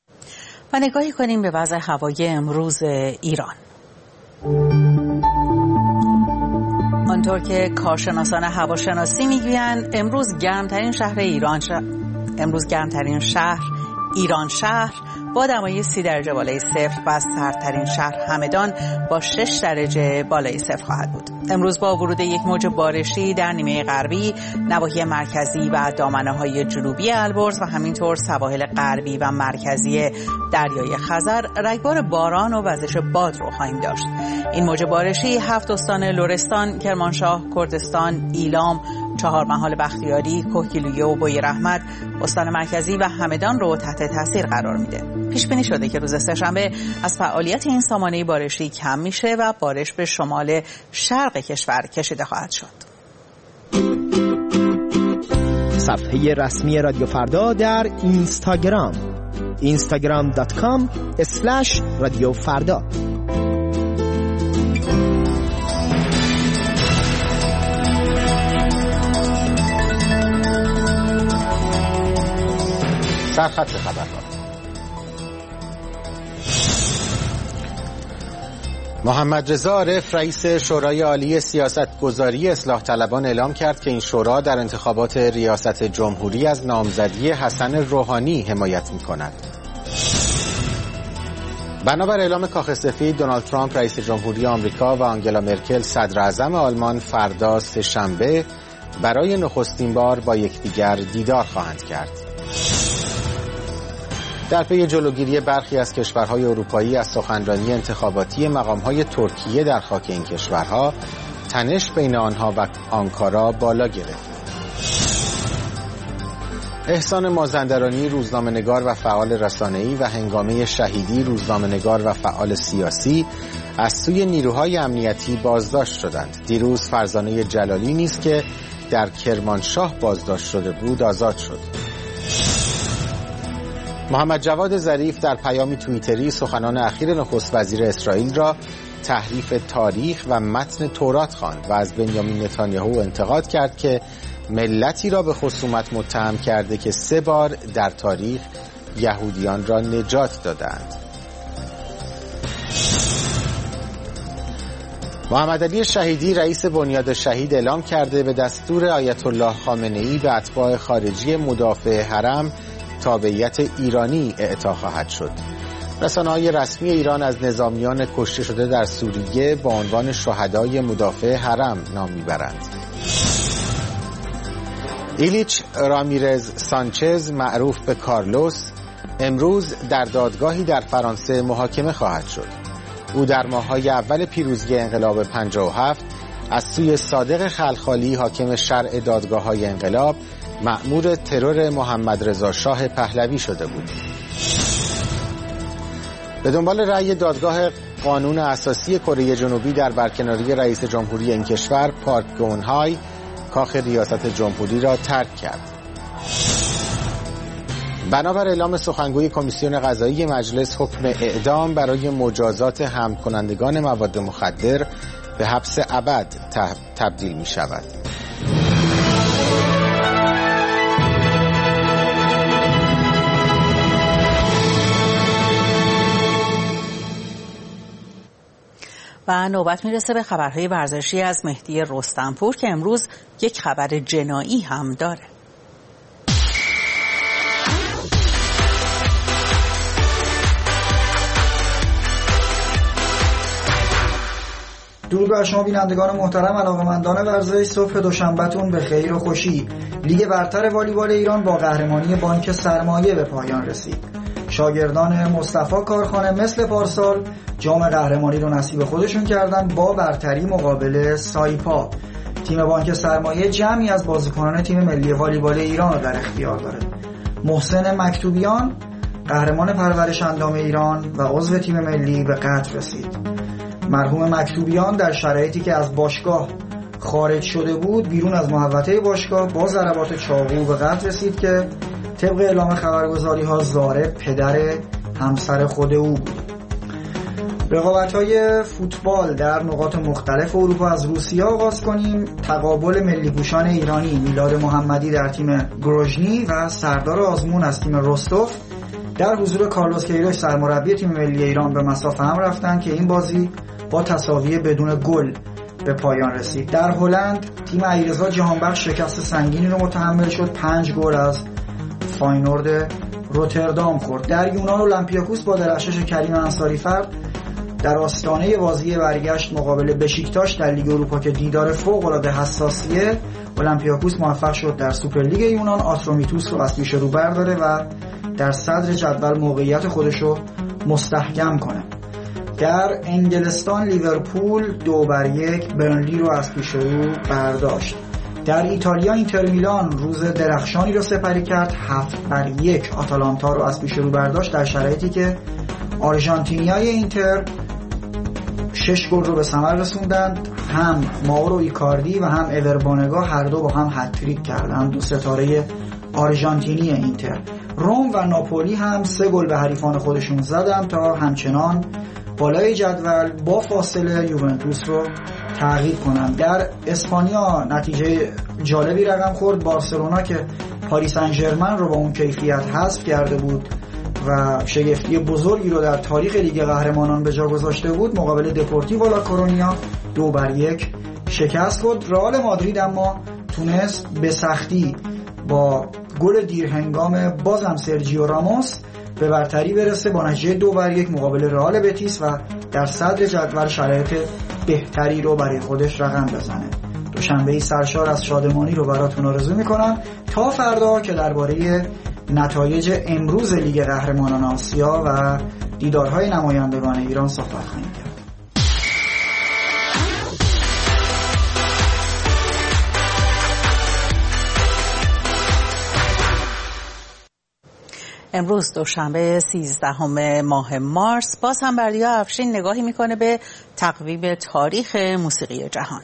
و نگاهی کنیم به وضع هوایی امروز ایران. آنطور که کارشناسان هواشناسی میگویند امروز گرمترین شهر ایران شهر با دمای 30 درجه بالای صفر و سردترین شهر همدان با 6 درجه بالای صفر خواهد بود. امروز با ورود یک موج بارشی در نیمه غربی، نواحی مرکزی و دامنه‌های جنوبی البرز و همینطور سواحل غربی و مرکزی دریای خزر رگبار باران و وزش باد رو خواهیم داشت. این موج بارشی 7 استان لرستان، کرمانشاه، کردستان، ایلام، چهارمحال بختیاری، کوهگیلویه و بوی رحمت، استان مرکزی و همدان رو تحت تاثیر قرار میده. پیش بینی شده که روز سه‌شنبه از فعالیت این سامانه بارشی کم میشه و بارش به شمال شرق کشور کشیده خواهد شد. صفحه رسمی رادیو فردا در اینستاگرام instagram.com/رادیو فردا. سرخط خبرها. محمد رضا عارف رئیس شورای عالی سیاستگذاری اصلاح طلبان اعلام کرد که این شورا در انتخابات ریاست جمهوری از نامزدی حسن روحانی حمایت می‌کند. بنابر اعلام کاخ سفید، دونالد ترامپ رئیس جمهوری آمریکا و آنگلا مرکل صدر اعظم آلمان فردا سه‌شنبه برای نخستین بار با یکدیگر دیدار خواهند کرد. در پی جلوگیری برخی از کشورهای اروپایی از سخنرانی انتخاباتی مقامهای ترکیه در خاک این کشورها، تنش بین آنها و آنکارا بالا گرفت. احسان مازندرانی، روزنامه‌نگار و فعال رسانه‌ای و هنگامه شهیدی، روزنامه‌نگار و فعال سیاسی، از سوی نیروهای امنیتی بازداشت شدند. دیروز فرزانه جلالی نیز که در کرمانشاه بازداشت شده بود آزاد شد. محمد جواد ظریف در پیامی توییتری سخنان اخیر نخست وزیر اسرائیل را تحریف تاریخ و متن تورات خواند و از بنیامین نتانیاهو انتقاد کرد که ملتی را به خصومت متهم کرده که 3 بار در تاریخ یهودیان را نجات دادند. محمد علی شهیدی، رئیس بنیاد شهید، اعلام کرده به دستور آیت الله خامنه‌ای به اتباع خارجی مدافع حرم تابعیت ایرانی اعطا خواهد شد. رسانه‌های رسمی ایران از نظامیان کشته شده در سوریه با عنوان شهدای مدافع حرم نام میبرند. ایلیچ رامیرز سانچز، معروف به کارلوس، امروز در دادگاهی در فرانسه محاکمه خواهد شد. او در ماه‌های اول پیروزی انقلاب 57 از سوی صادق خلخالی، حاکم شرع دادگاه‌های انقلاب، مأمور ترور محمد رضا شاه پهلوی شده بود. به دنبال رأی دادگاه قانون اساسی کره جنوبی در برکناری رئیس جمهوری این کشور، پارک گون-های کاخ ریاست جمهوری را ترک کرد. بنابر اعلام سخنگوی کمیسیون قضایی مجلس، حکم اعدام برای مجازات حمل کنندگان مواد مخدر به حبس ابد تبدیل می شود. و نوبت میرسه به خبرهای ورزشی از مهدی رستمپور که امروز یک خبر جنایی هم داره. درود بر شما بینندگان محترم، علاقه‌مندان ورزش. صبح دوشنبهتون به خیر و خوشی. لیگ برتر والیبال ایران با قهرمانی بانک سرمایه به پایان رسید. شاگردان مصطفی کارخانه مثل پارسال جام قهرمانی رو نصیب خودشون کردن با برتری مقابل سایپا. تیم بانک سرمایه جمعی از بازیکنان تیم ملی والیبال ایران رو در اختیار داره. محسن مکتوبیان قهرمان پرورش اندام ایران و عضو تیم ملی به قطر رسید. مرحوم مکتوبیان در شرایطی که از باشگاه خارج شده بود، بیرون از محوطه باشگاه با ضربات چاقو به قتل رسید که طبق اعلام خبرگزاری‌ها زاره پدر همسر خود او بود. رقابت‌های فوتبال در نقاط مختلف اروپا از روسیه آغاز کنیم. تقابل ملی پوشان ایرانی میلاد محمدی در تیم گروژنی و سردار آزمون از تیم رستوف در حضور کارلوس کیروش سرمربی تیم ملی ایران به مصاف هم رفتن که این بازی با تساوی بدون گل به پایان رسید. در هلند تیم ایرزا جهانبخش شکست سنگینی رو متحمل شد، 5 گل از فاینورد روتردام خورد. در یونان اولمپیاکوس با درخشش کریم انصاری فرد در آستانه بازی برگشت مقابل بشیکتاش در لیگ اروپا که دیدار فوق‌العاده حساسیه، اولمپیاکوس موفق شد در سوپرلیگ یونان آترومیتوس رو از پیش رو برداره و در صدر جدول موقعیت خودش رو مستحکم کنه. در انگلستان لیورپول 2-1 برنلی رو از پیش رو برداشت. در ایتالیا اینتر میلان روز درخشانی رو سپری کرد، 7-1 آتالانتا رو از پیش رو برداشت در شرایطی که آرژانتینیای اینتر 6 گل رو به ثمر رسوندند. هم ماورو ایکاردی و هم اوربانگا هر دو با هم هتریک کردند، دو ستاره آرژانتینی اینتر. روم و ناپولی هم 3 گل به حریفان خودشون زدند تا همچنان بالای جدول با فاصله یوونتوس رو تعقیب کنند. در اسپانیا نتیجه جالبی رقم خورد. بارسلونا که پاریس سن ژرمن رو با اون کیفیت حذف کرده بود و شگفتی بزرگی رو در تاریخ لیگ قهرمانان به جا گذاشته بود، مقابل دپورتیو لا کورونیا 2-1 شکست خورد. رئال مادرید اما تونست به سختی با گل دیرهنگام بازم سرجیو راموس به برتری برسه با نتیجه 2-1 مقابل رئال بتیس و در صدر جدول شرایط بهتری رو برای خودش رقم بزنه. شنبه سرشار از شادمانی رو براتون آرزو میکنم تا فردا که درباره نتایج امروز لیگ قهرمانان آسیا و دیدارهای نمایندگان ایران صحبت خواهیم کرد. امروز دوشنبه 13 ماه مارس باز هم بردیا افشین نگاهی میکنه به تقویم تاریخ موسیقی جهان.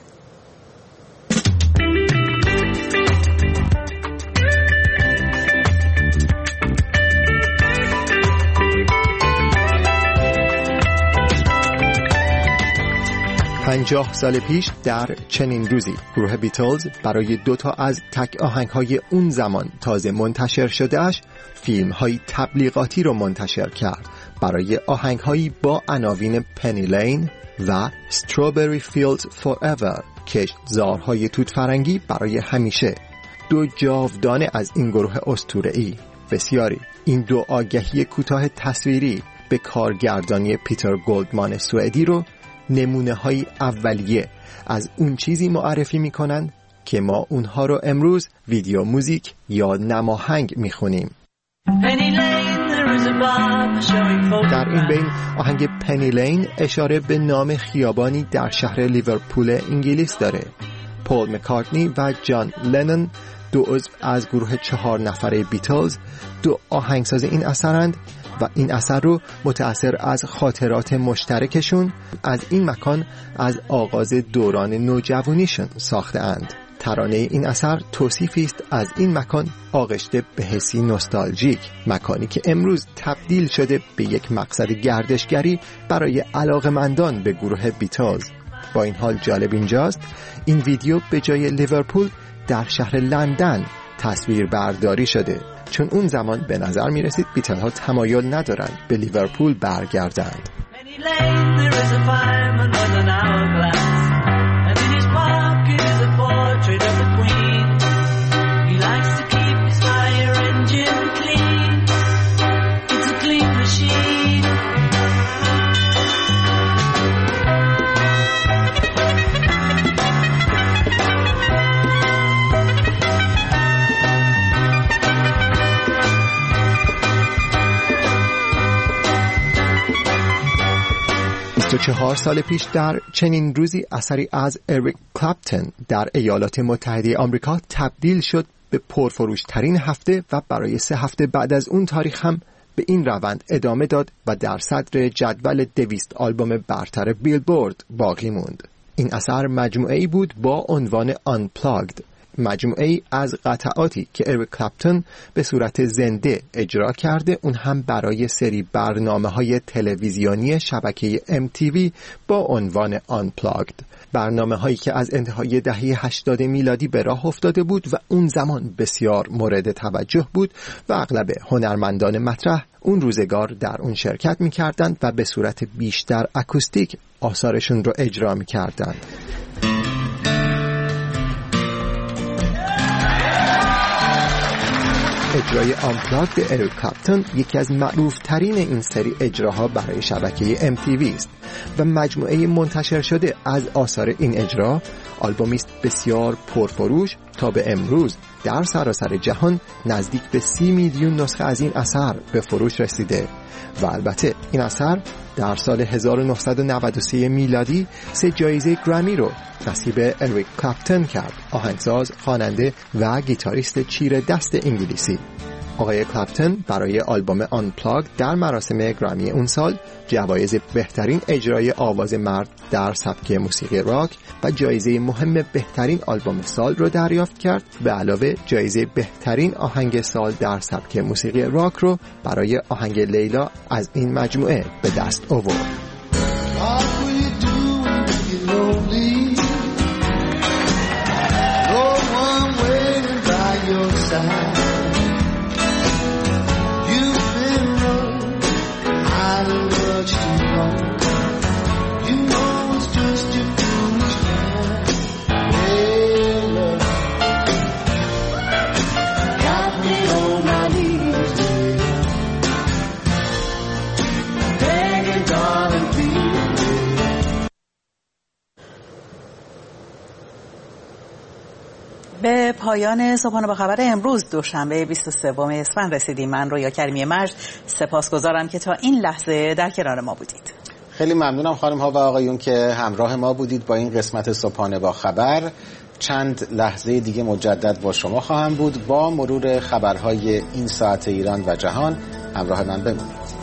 پنجاه سال پیش در چنین روزی گروه بیتلز برای 2 از تک آهنگ‌های اون زمان تازه منتشر شدهش فیلم‌های تبلیغاتی رو منتشر کرد برای آهنگ‌هایی با عناوین پنی لین و استرابری فیلدز فوراور، کشتزارهای توت فرنگی برای همیشه. 2 جاودانه از این گروه اسطوره‌ای. بسیاری این 2 آگهی کوتاه تصویری به کارگردانی پیتر گلدمان سوئدی رو نمونه های اولیه از اون چیزی معرفی میکنن که ما اونها رو امروز ویدیو موزیک یا نماهنگ میخونیم. در این بین آهنگ پنی لین اشاره به نام خیابانی در شهر لیورپول انگلیس داره. پول مکارتنی و جان لنون 2 عضو از گروه 4 نفره بیتلز 2 آهنگساز این اثرند و این اثر رو متأثر از خاطرات مشترکشون از این مکان از آغاز دوران نوجوانیشون ساخته اند. ترانه این اثر توصیفی است از این مکان آغشته به حسی نوستالژیک، مکانی که امروز تبدیل شده به یک مقصد گردشگری برای علاقه‌مندان به گروه بیتلز. با این حال جالب اینجاست این ویدیو به جای لیورپول در شهر لندن تصویر برداری شده، چون اون زمان به نظر می رسید بیتل ها تمایل ندارند به لیورپول برگردند. تو 4 سال پیش در چنین روزی اثری از اریک کلپتون در ایالات متحده آمریکا تبدیل شد به پرفروشترین هفته و برای 3 هفته بعد از اون تاریخ هم به این روند ادامه داد و در صدر جدول 200 آلبوم برتر بیلبورد باقی موند. این اثر مجموعه‌ای بود با عنوان Unplugged، مجموعه‌ای از قطعاتی که اریک کلپتون به صورت زنده اجرا کرده، اون هم برای سری برنامه‌های تلویزیونی شبکه MTV با عنوان Unplugged. برنامه‌هایی که از انتهای دهه 80 میلادی به راه افتاده بود و اون زمان بسیار مورد توجه بود و اغلب هنرمندان مطرح اون روزگار در اون شرکت می‌کردند و به صورت بیشتر اکوستیک آثارشون رو اجرا می‌کردند. اجرای Unplugged اریک کلپتون یکی از معروف ترین این سری اجراها برای شبکه MTV است و مجموعه منتشر شده از آثار این اجرا آلبومی است بسیار پرفروش تا به امروز در سراسر جهان نزدیک به 30 میلیون نسخه از این اثر به فروش رسیده و البته این اثر در سال 1993 میلادی 3 جایزه گرمی رو نصیب اریک کلپتون کرد، آهنگساز، خواننده و گیتاریست چیره دست انگلیسی. آقای کلپتون برای آلبوم Unplugged در مراسم گرمی اون سال جوایز بهترین اجرای آواز مرد در سبک موسیقی راک و جایزه مهم بهترین آلبوم سال رو دریافت کرد، به علاوه جایزه بهترین آهنگ سال در سبک موسیقی راک رو برای آهنگ لیلا از این مجموعه به دست آورد. Darling, به پایان صبحانه با خبر امروز دوشنبه 23 اسفند رسیدیم. من رویا کریمی مجد سپاسگزارم که تا این لحظه در کنار ما بودید. خیلی ممنونم خانم ها و آقایون که همراه ما بودید با این قسمت صبحانه با خبر. چند لحظه دیگه مجدد با شما خواهم بود با مرور خبرهای این ساعت ایران و جهان. همراه من بمونید.